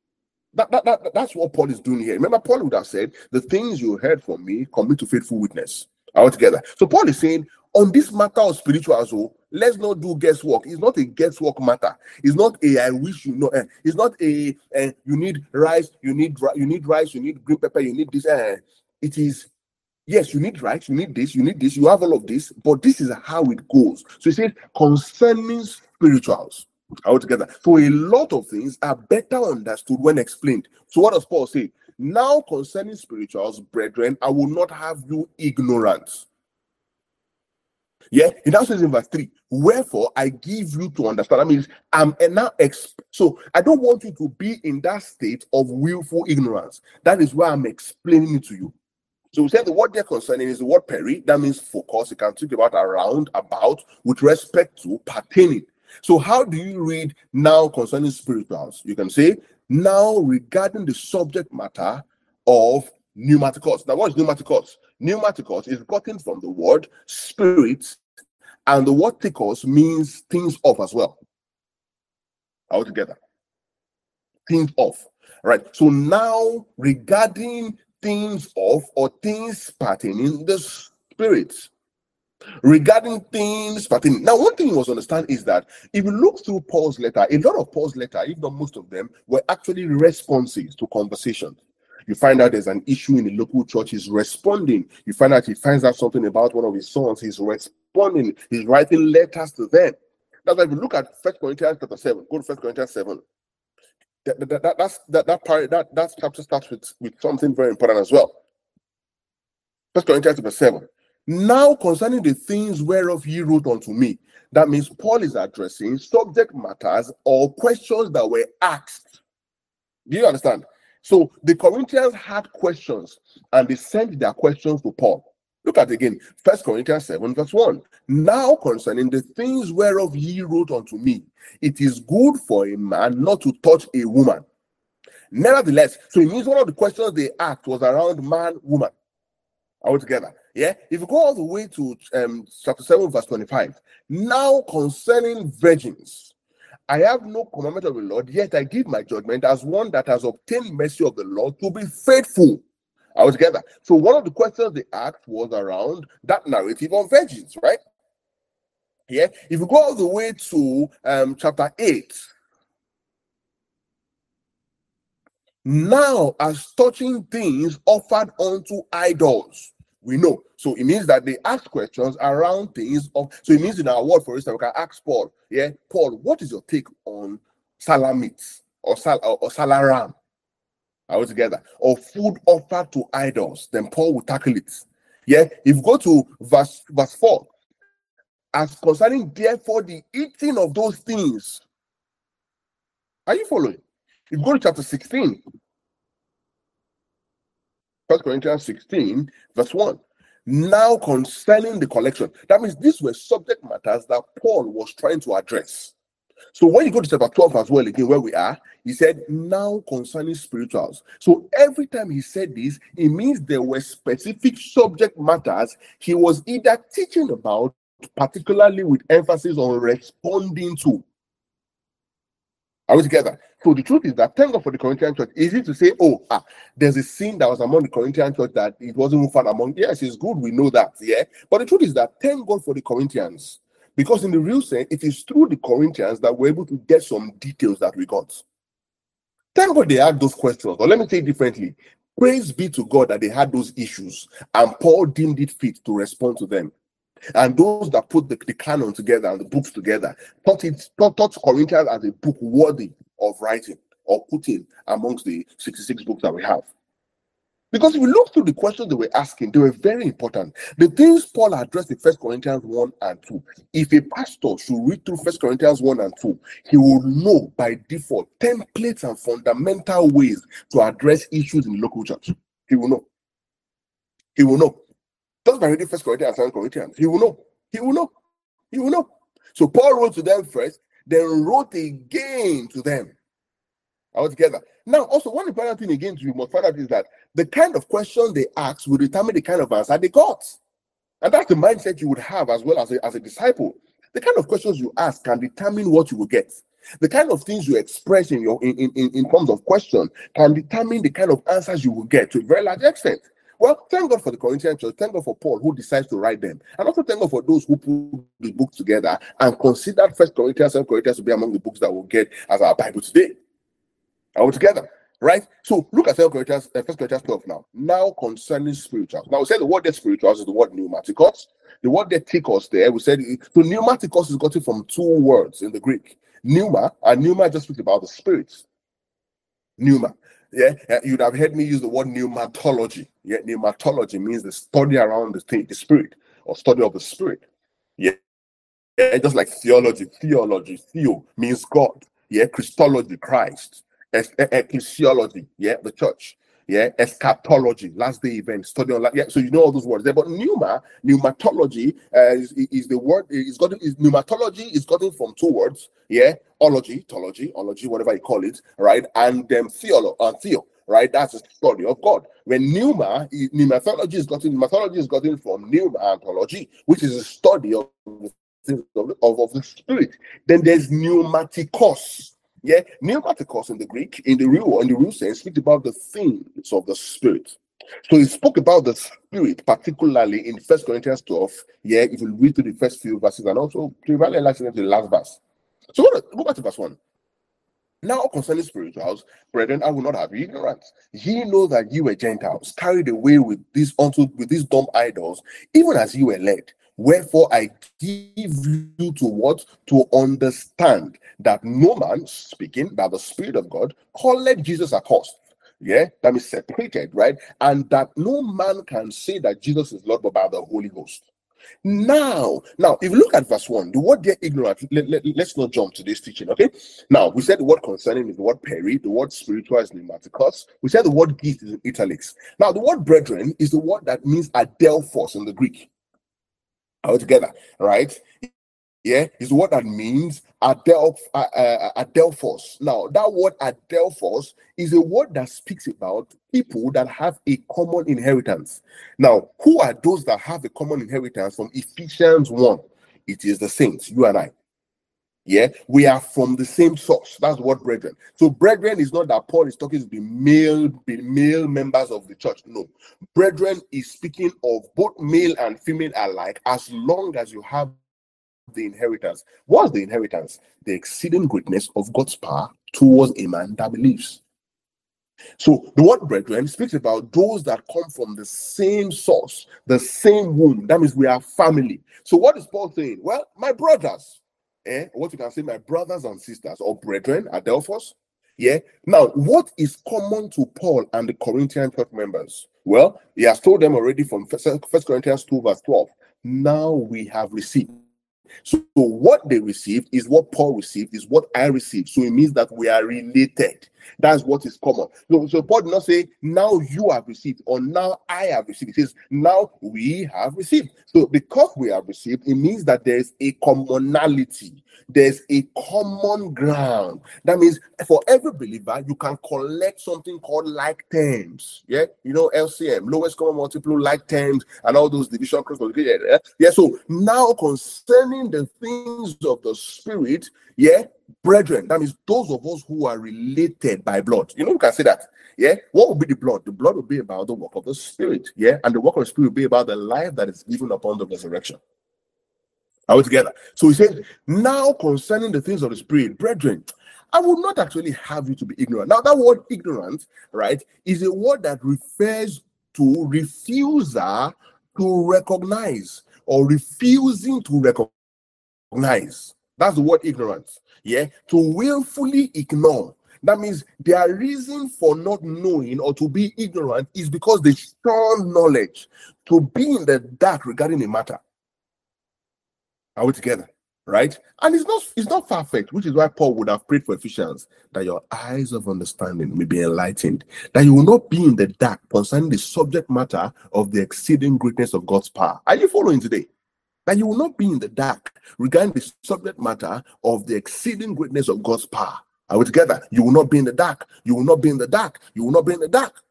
That's what Paul is doing here. Remember, Paul would have said, the things you heard from me commit to faithful witness. Are we together? So Paul is saying, on this matter of spiritual, let's not do guesswork. It's not a guesswork matter. It's not a I wish you know. It's not a you need rice, you need rice, you need green pepper, you need this. It is, yes, you need rights, you need this, you have all of this, but this is how it goes. So he says, concerning spirituals. All together. So a lot of things are better understood when explained. So what does Paul say? Now concerning spirituals, brethren, I will not have you ignorant. Yeah, it now says in verse 3, wherefore I give you to understand. That means I'm now so I don't want you to be in that state of willful ignorance. That is why I'm explaining it to you. So we said the word there concerning is the word peri. That means focus. You can think about around, about, with respect to, pertaining. So how do you read now concerning spirituals? You can say now regarding the subject matter of pneumatikos. Now what is pneumatikos? Pneumatikos is gotten from the word spirit, and the word tikos means things off as well. All together. Things off. Right. So now regarding things of or things pertaining the spirit. Regarding things pertaining. Now, one thing you must understand is that if you look through Paul's letter, a lot of Paul's letter, if not most of them, were actually responses to conversations. You find out there's an issue in the local church, he's responding. You find out he finds out something about one of his sons, he's responding, he's writing letters to them. That's why if you look at 1 Corinthians chapter 7, go to 1 Corinthians 7. That chapter starts with something very important as well. 1 Corinthians chapter 7. Now concerning the things whereof ye wrote unto me. That means Paul is addressing subject matters or questions that were asked. Do you understand? So the Corinthians had questions and they sent their questions to Paul. Look at it again. 1 Corinthians 7 verse 1. Now concerning the things whereof ye wrote unto me, it is good for a man not to touch a woman. Nevertheless, so it means one of the questions they asked was around man, woman. Are we together? Yeah. If you go all the way to chapter 7, verse 25. Now concerning virgins I have no commandment of the Lord, yet I give my judgment as one that has obtained mercy of the Lord to be faithful. Are we together? So one of the questions they asked was around that narrative on virgins, right? Yeah. If you go all the way to chapter 8, now as touching things offered unto idols, we know. So it means that they ask questions around things of. So it means in our word, for instance, we can ask Paul. Yeah, Paul, what is your take on salamits or salaram? Are we together? Or food offered to idols? Then Paul will tackle it. Yeah. If you go to verse 4, as concerning therefore the eating of those things. Are you following? If you go to chapter 16, 1 Corinthians 16, verse 1. Now concerning the collection, that means these were subject matters that Paul was trying to address. So when you go to chapter 12 as well, again, where we are, he said, now concerning spirituals. So every time he said this, it means there were specific subject matters he was either teaching about, particularly with emphasis on responding to. Are we together? So the truth is that, thank God for the Corinthian church. Easy to say, there's a sin that was among the Corinthian church that it wasn't found among. Yes, it's good, we know that, yeah. But the truth is that, thank God for the Corinthians, because in the real sense, it is through the Corinthians that we're able to get some details that we got. Thank God they had those questions. Or let me say it differently. Praise be to God that they had those issues, and Paul deemed it fit to respond to them. And those that put the canon together and the books together thought Corinthians as a book worthy of writing or putting amongst the 66 books that we have. Because if we look through the questions they were asking, they were very important. The things Paul addressed in 1 Corinthians 1 and 2. If a pastor should read through 1 Corinthians 1 and 2, he will know by default templates and fundamental ways to address issues in the local church. He will know. He will know. Just by reading 1 Corinthians and 2 Corinthians, he will know. He will know. He will know. So Paul wrote to them first, then wrote again to them. All together. Now, also, one important thing again you must find out is that the kind of question they ask will determine the kind of answer they got. And that's the mindset you would have as well as a disciple. The kind of questions you ask can determine what you will get. The kind of things you express in terms of question can determine the kind of answers you will get to a very large extent. Well, thank God for the Corinthian church. Thank God for Paul, who decides to write them. And also thank God for those who put the book together and considered 1 Corinthians and Corinthians to be among the books that we'll get as our Bible today. Are we together? Right? So look at 1 Corinthians 12 now. Now concerning spirituals. Now we said the word there spirituals is the word pneumatikos. The word there tikos there, we said, so pneumatikos is gotten from two words in the Greek. Pneuma, and pneuma just speaks about the spirits. Pneuma. Yeah, you'd have heard me use the word pneumatology. Yeah, pneumatology means the study around the spirit or study of the spirit. Yeah, just like theology. Theo means God. Yeah, Christology, Christ. Ecclesiology, yeah, the church. Yeah, eschatology, last day event, study on. Yeah, so you know all those words there. But pneumatology is the word. Pneumatology is gotten from two words. Yeah, ology, whatever you call it, right? And theo, right? That's the study of God. When pneumatology is gotten from pneumatology, which is a study of the spirit. Then there's pneumatikos. Yeah, pneumatikos in the Greek, in the real sense, speaks about the things of the spirit. So he spoke about the spirit, particularly in 1 Corinthians 12. Yeah, if you read through the first few verses and also trivially to the last verse. So go back to verse 1. Now concerning spirituals, brethren, I will not have you ignorant. Ye know that ye were Gentiles, carried away with these dumb idols, even as ye were led. Wherefore I give you to what? To understand that no man, speaking by the Spirit of God, called Jesus accursed. Yeah, that means separated, right? And that no man can say that Jesus is Lord but by the Holy Ghost. Now, if you look at verse 1, the word there ignorant, let's not jump to this teaching, okay? Now, we said the word concerning is the word peri, the word spiritual is pneumatikos, we said the word gift is in italics. Now, the word brethren is the word that means adelphos in the Greek. All together, right? Yeah, is the word that means adelphos. Now, that word adelphos is a word that speaks about people that have a common inheritance. Now, who are those that have a common inheritance from Ephesians 1? It is the saints, you and I. Yeah, we are from the same source. That's what brethren. So brethren is not that Paul is talking to the male members of the church. No, brethren is speaking of both male and female alike, as long as you have the inheritance. What's the inheritance? The exceeding greatness of God's power towards a man that believes. So the word brethren speaks about those that come from the same source, the same womb. That means we are family. So what is Paul saying? Well, my brothers, what you can say, my brothers and sisters or brethren, Adelphos. Yeah. Now, what is common to Paul and the Corinthian church members? Well, he has told them already from 1 Corinthians 2 verse 12. Now we have received. So what they received is what Paul received, is what I received. So it means that we are related. That's what is common. So Paul did not say, now you have received, or now I have received. He says, now we have received. So because we have received, it means that there's a commonality. There's a common ground. That means for every believer, you can collect something called like terms. Yeah, you know, LCM, lowest common multiple, like terms, and all those division cross multiplication. Yeah, so now concerning the things of the spirit, yeah, brethren, that means those of us who are related by blood. You know, you can say that. Yeah, what will be the blood? The blood will be about the work of the spirit. Yeah, and the work of the spirit will be about the life that is given upon the resurrection. Are we together? So he said, now concerning the things of the spirit, brethren, I would not actually have you to be ignorant. Now, that word ignorant, right, is a word that refers to refuser to recognize or refusing to recognize. That's the word ignorance. Yeah, to willfully ignore. That means their reason for not knowing or to be ignorant is because they shun knowledge, to be in the dark regarding a matter. Are we together? Right? And it's not far-fetched, which is why Paul would have prayed for Ephesians that your eyes of understanding may be enlightened, that you will not be in the dark concerning the subject matter of the exceeding greatness of God's power. Are you following today? That you will not be in the dark regarding the subject matter of the exceeding greatness of God's power. Are we together? You will not be in the dark. You will not be in the dark. You will not be in the dark.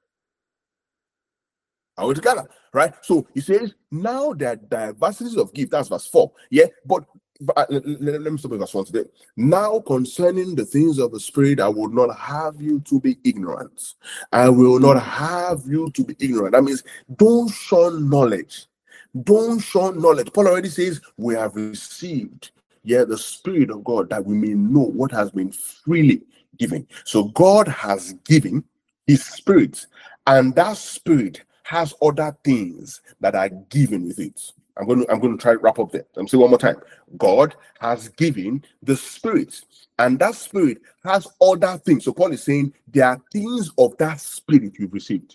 Are we together? Right? So he says, now there are diversities of gifts. That's verse 4. Yeah, but let me stop at verse 1 today. Now concerning the things of the spirit, I will not have you to be ignorant. I will not have you to be ignorant. That means don't shun knowledge. Don't shun knowledge. Paul already says, we have received, the Spirit of God, that we may know what has been freely given. So God has given his Spirit, and that Spirit has other things that are given with it. I'm going to try to wrap up there. Let me say one more time. God has given the Spirit, and that Spirit has other things. So Paul is saying there are things of that Spirit you've received.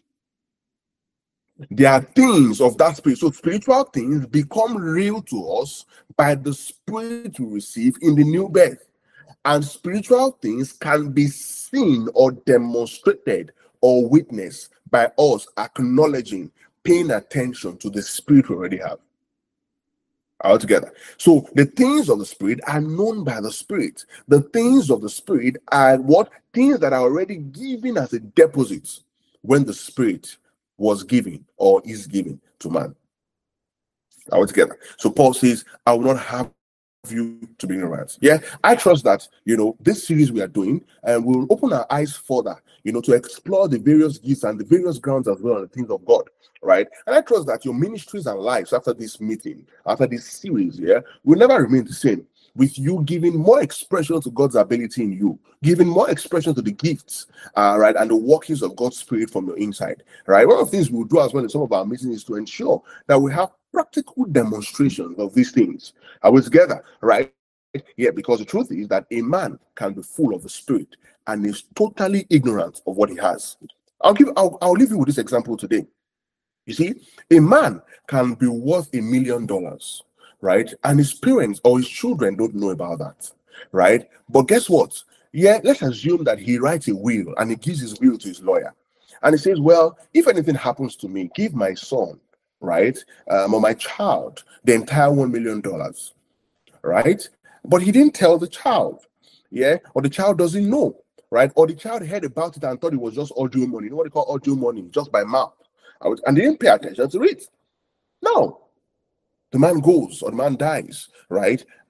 There are things of that spirit. So spiritual things become real to us by the spirit we receive in the new birth. And spiritual things can be seen or demonstrated or witnessed by us acknowledging, paying attention to the spirit we already have. All together. So the things of the spirit are known by the spirit. The things of the spirit are what? Things that are already given as a deposit when the spirit was given or is given to man. All together. So Paul says, I will not have you to be ignorant. Yeah, I trust that this series we are doing, and we'll open our eyes further, to explore the various gifts and the various grounds as well, and the things of God, right? And I trust that your ministries and lives after this meeting, after this series, will never remain the same, with you giving more expression to God's ability in you, giving more expression to the gifts, right, and the workings of God's Spirit from your inside, right? One of the things we'll do as well in some of our meetings is to ensure that we have practical demonstrations of these things. Are we together, right? Yeah, because the truth is that a man can be full of the Spirit and is totally ignorant of what he has. I'll leave you with this example today. You see, a man can be worth $1 million, right? And his parents or his children don't know about that, right? But guess what? Yeah, let's assume that he writes a will and he gives his will to his lawyer. And he says, well, if anything happens to me, give my son, right, or my child, the entire $1 million, right? But he didn't tell the child, or the child doesn't know, right? Or the child heard about it and thought it was just audio money. You know what they call audio money? Just by mouth. And they didn't pay attention to it. No. The man goes or the man dies, right?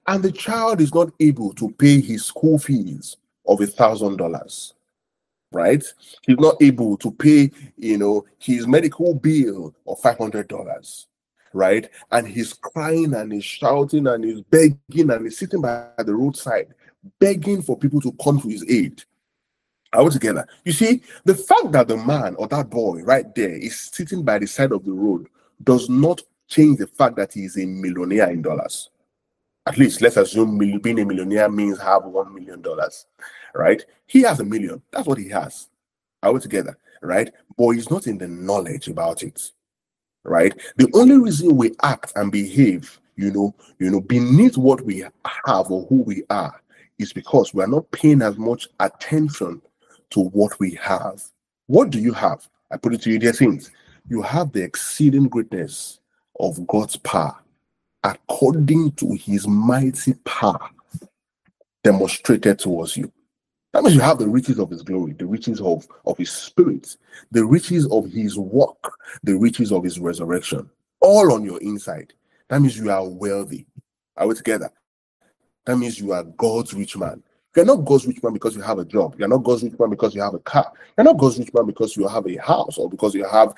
and the child is not able to pay his school fees of $1,000, right? He's not able to pay, his medical bill of $500, right? And he's crying and he's shouting and he's begging and he's sitting by the roadside, begging for people to come to his aid. All together. You see, the fact that the man or that boy right there is sitting by the side of the road does not change the fact that he is a millionaire in dollars. At least let's assume being a millionaire means have $1 million, right? He has $1 million. That's what he has. All together, right? But he's not in the knowledge about it, right? The only reason we act and behave, beneath what we have or who we are is because we are not paying as much attention to what we have. What do you have? I put it to you, dear things. You have the exceeding greatness of God's power according to his mighty power demonstrated towards you. That means you have the riches of his glory, the riches of his spirit, the riches of his work, the riches of his resurrection, all on your inside. That means you are wealthy. Are we together? That means you are God's rich man. You're not God's rich man because you have a job. You're not God's rich man because you have a car. You're not God's rich man because you have a house or because you have,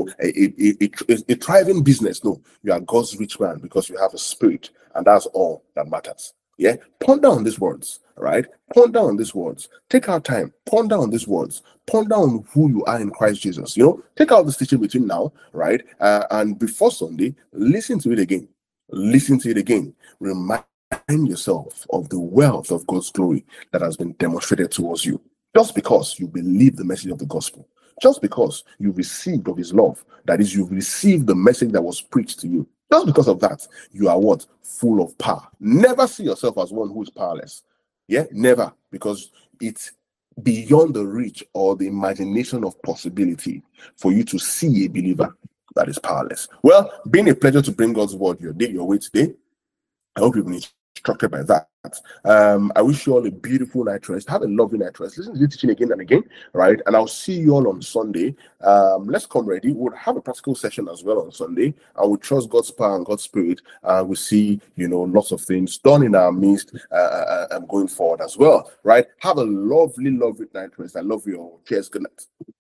a thriving business. No, you are God's rich man because you have a spirit, and that's all that matters. Yeah, ponder on these words, right? Ponder on these words. Take our time. Ponder on these words. Ponder on who you are in Christ Jesus. Take out the teaching between now, right? And before Sunday, listen to it again. Listen to it again. Remind yourself of the wealth of God's glory that has been demonstrated towards you. Just because you believe the message of the gospel, just because you received of his love, that is, you've received the message that was preached to you, just because of that, you are what? Full of power. Never see yourself as one who is powerless. Yeah, never, because it's beyond the reach or the imagination of possibility for you to see a believer that is powerless. Well, been a pleasure to bring God's word your way today. I hope you've been instructed by that. I wish you all a beautiful night rest. Have a lovely night rest. Listen to the teaching again and again, right? And I'll see you all on Sunday. Let's come ready. We'll have a practical session as well on Sunday. I will trust God's power and God's spirit. We'll see, lots of things done in our midst going forward as well, right? Have a lovely, lovely night rest. I love you all. Cheers. Good night.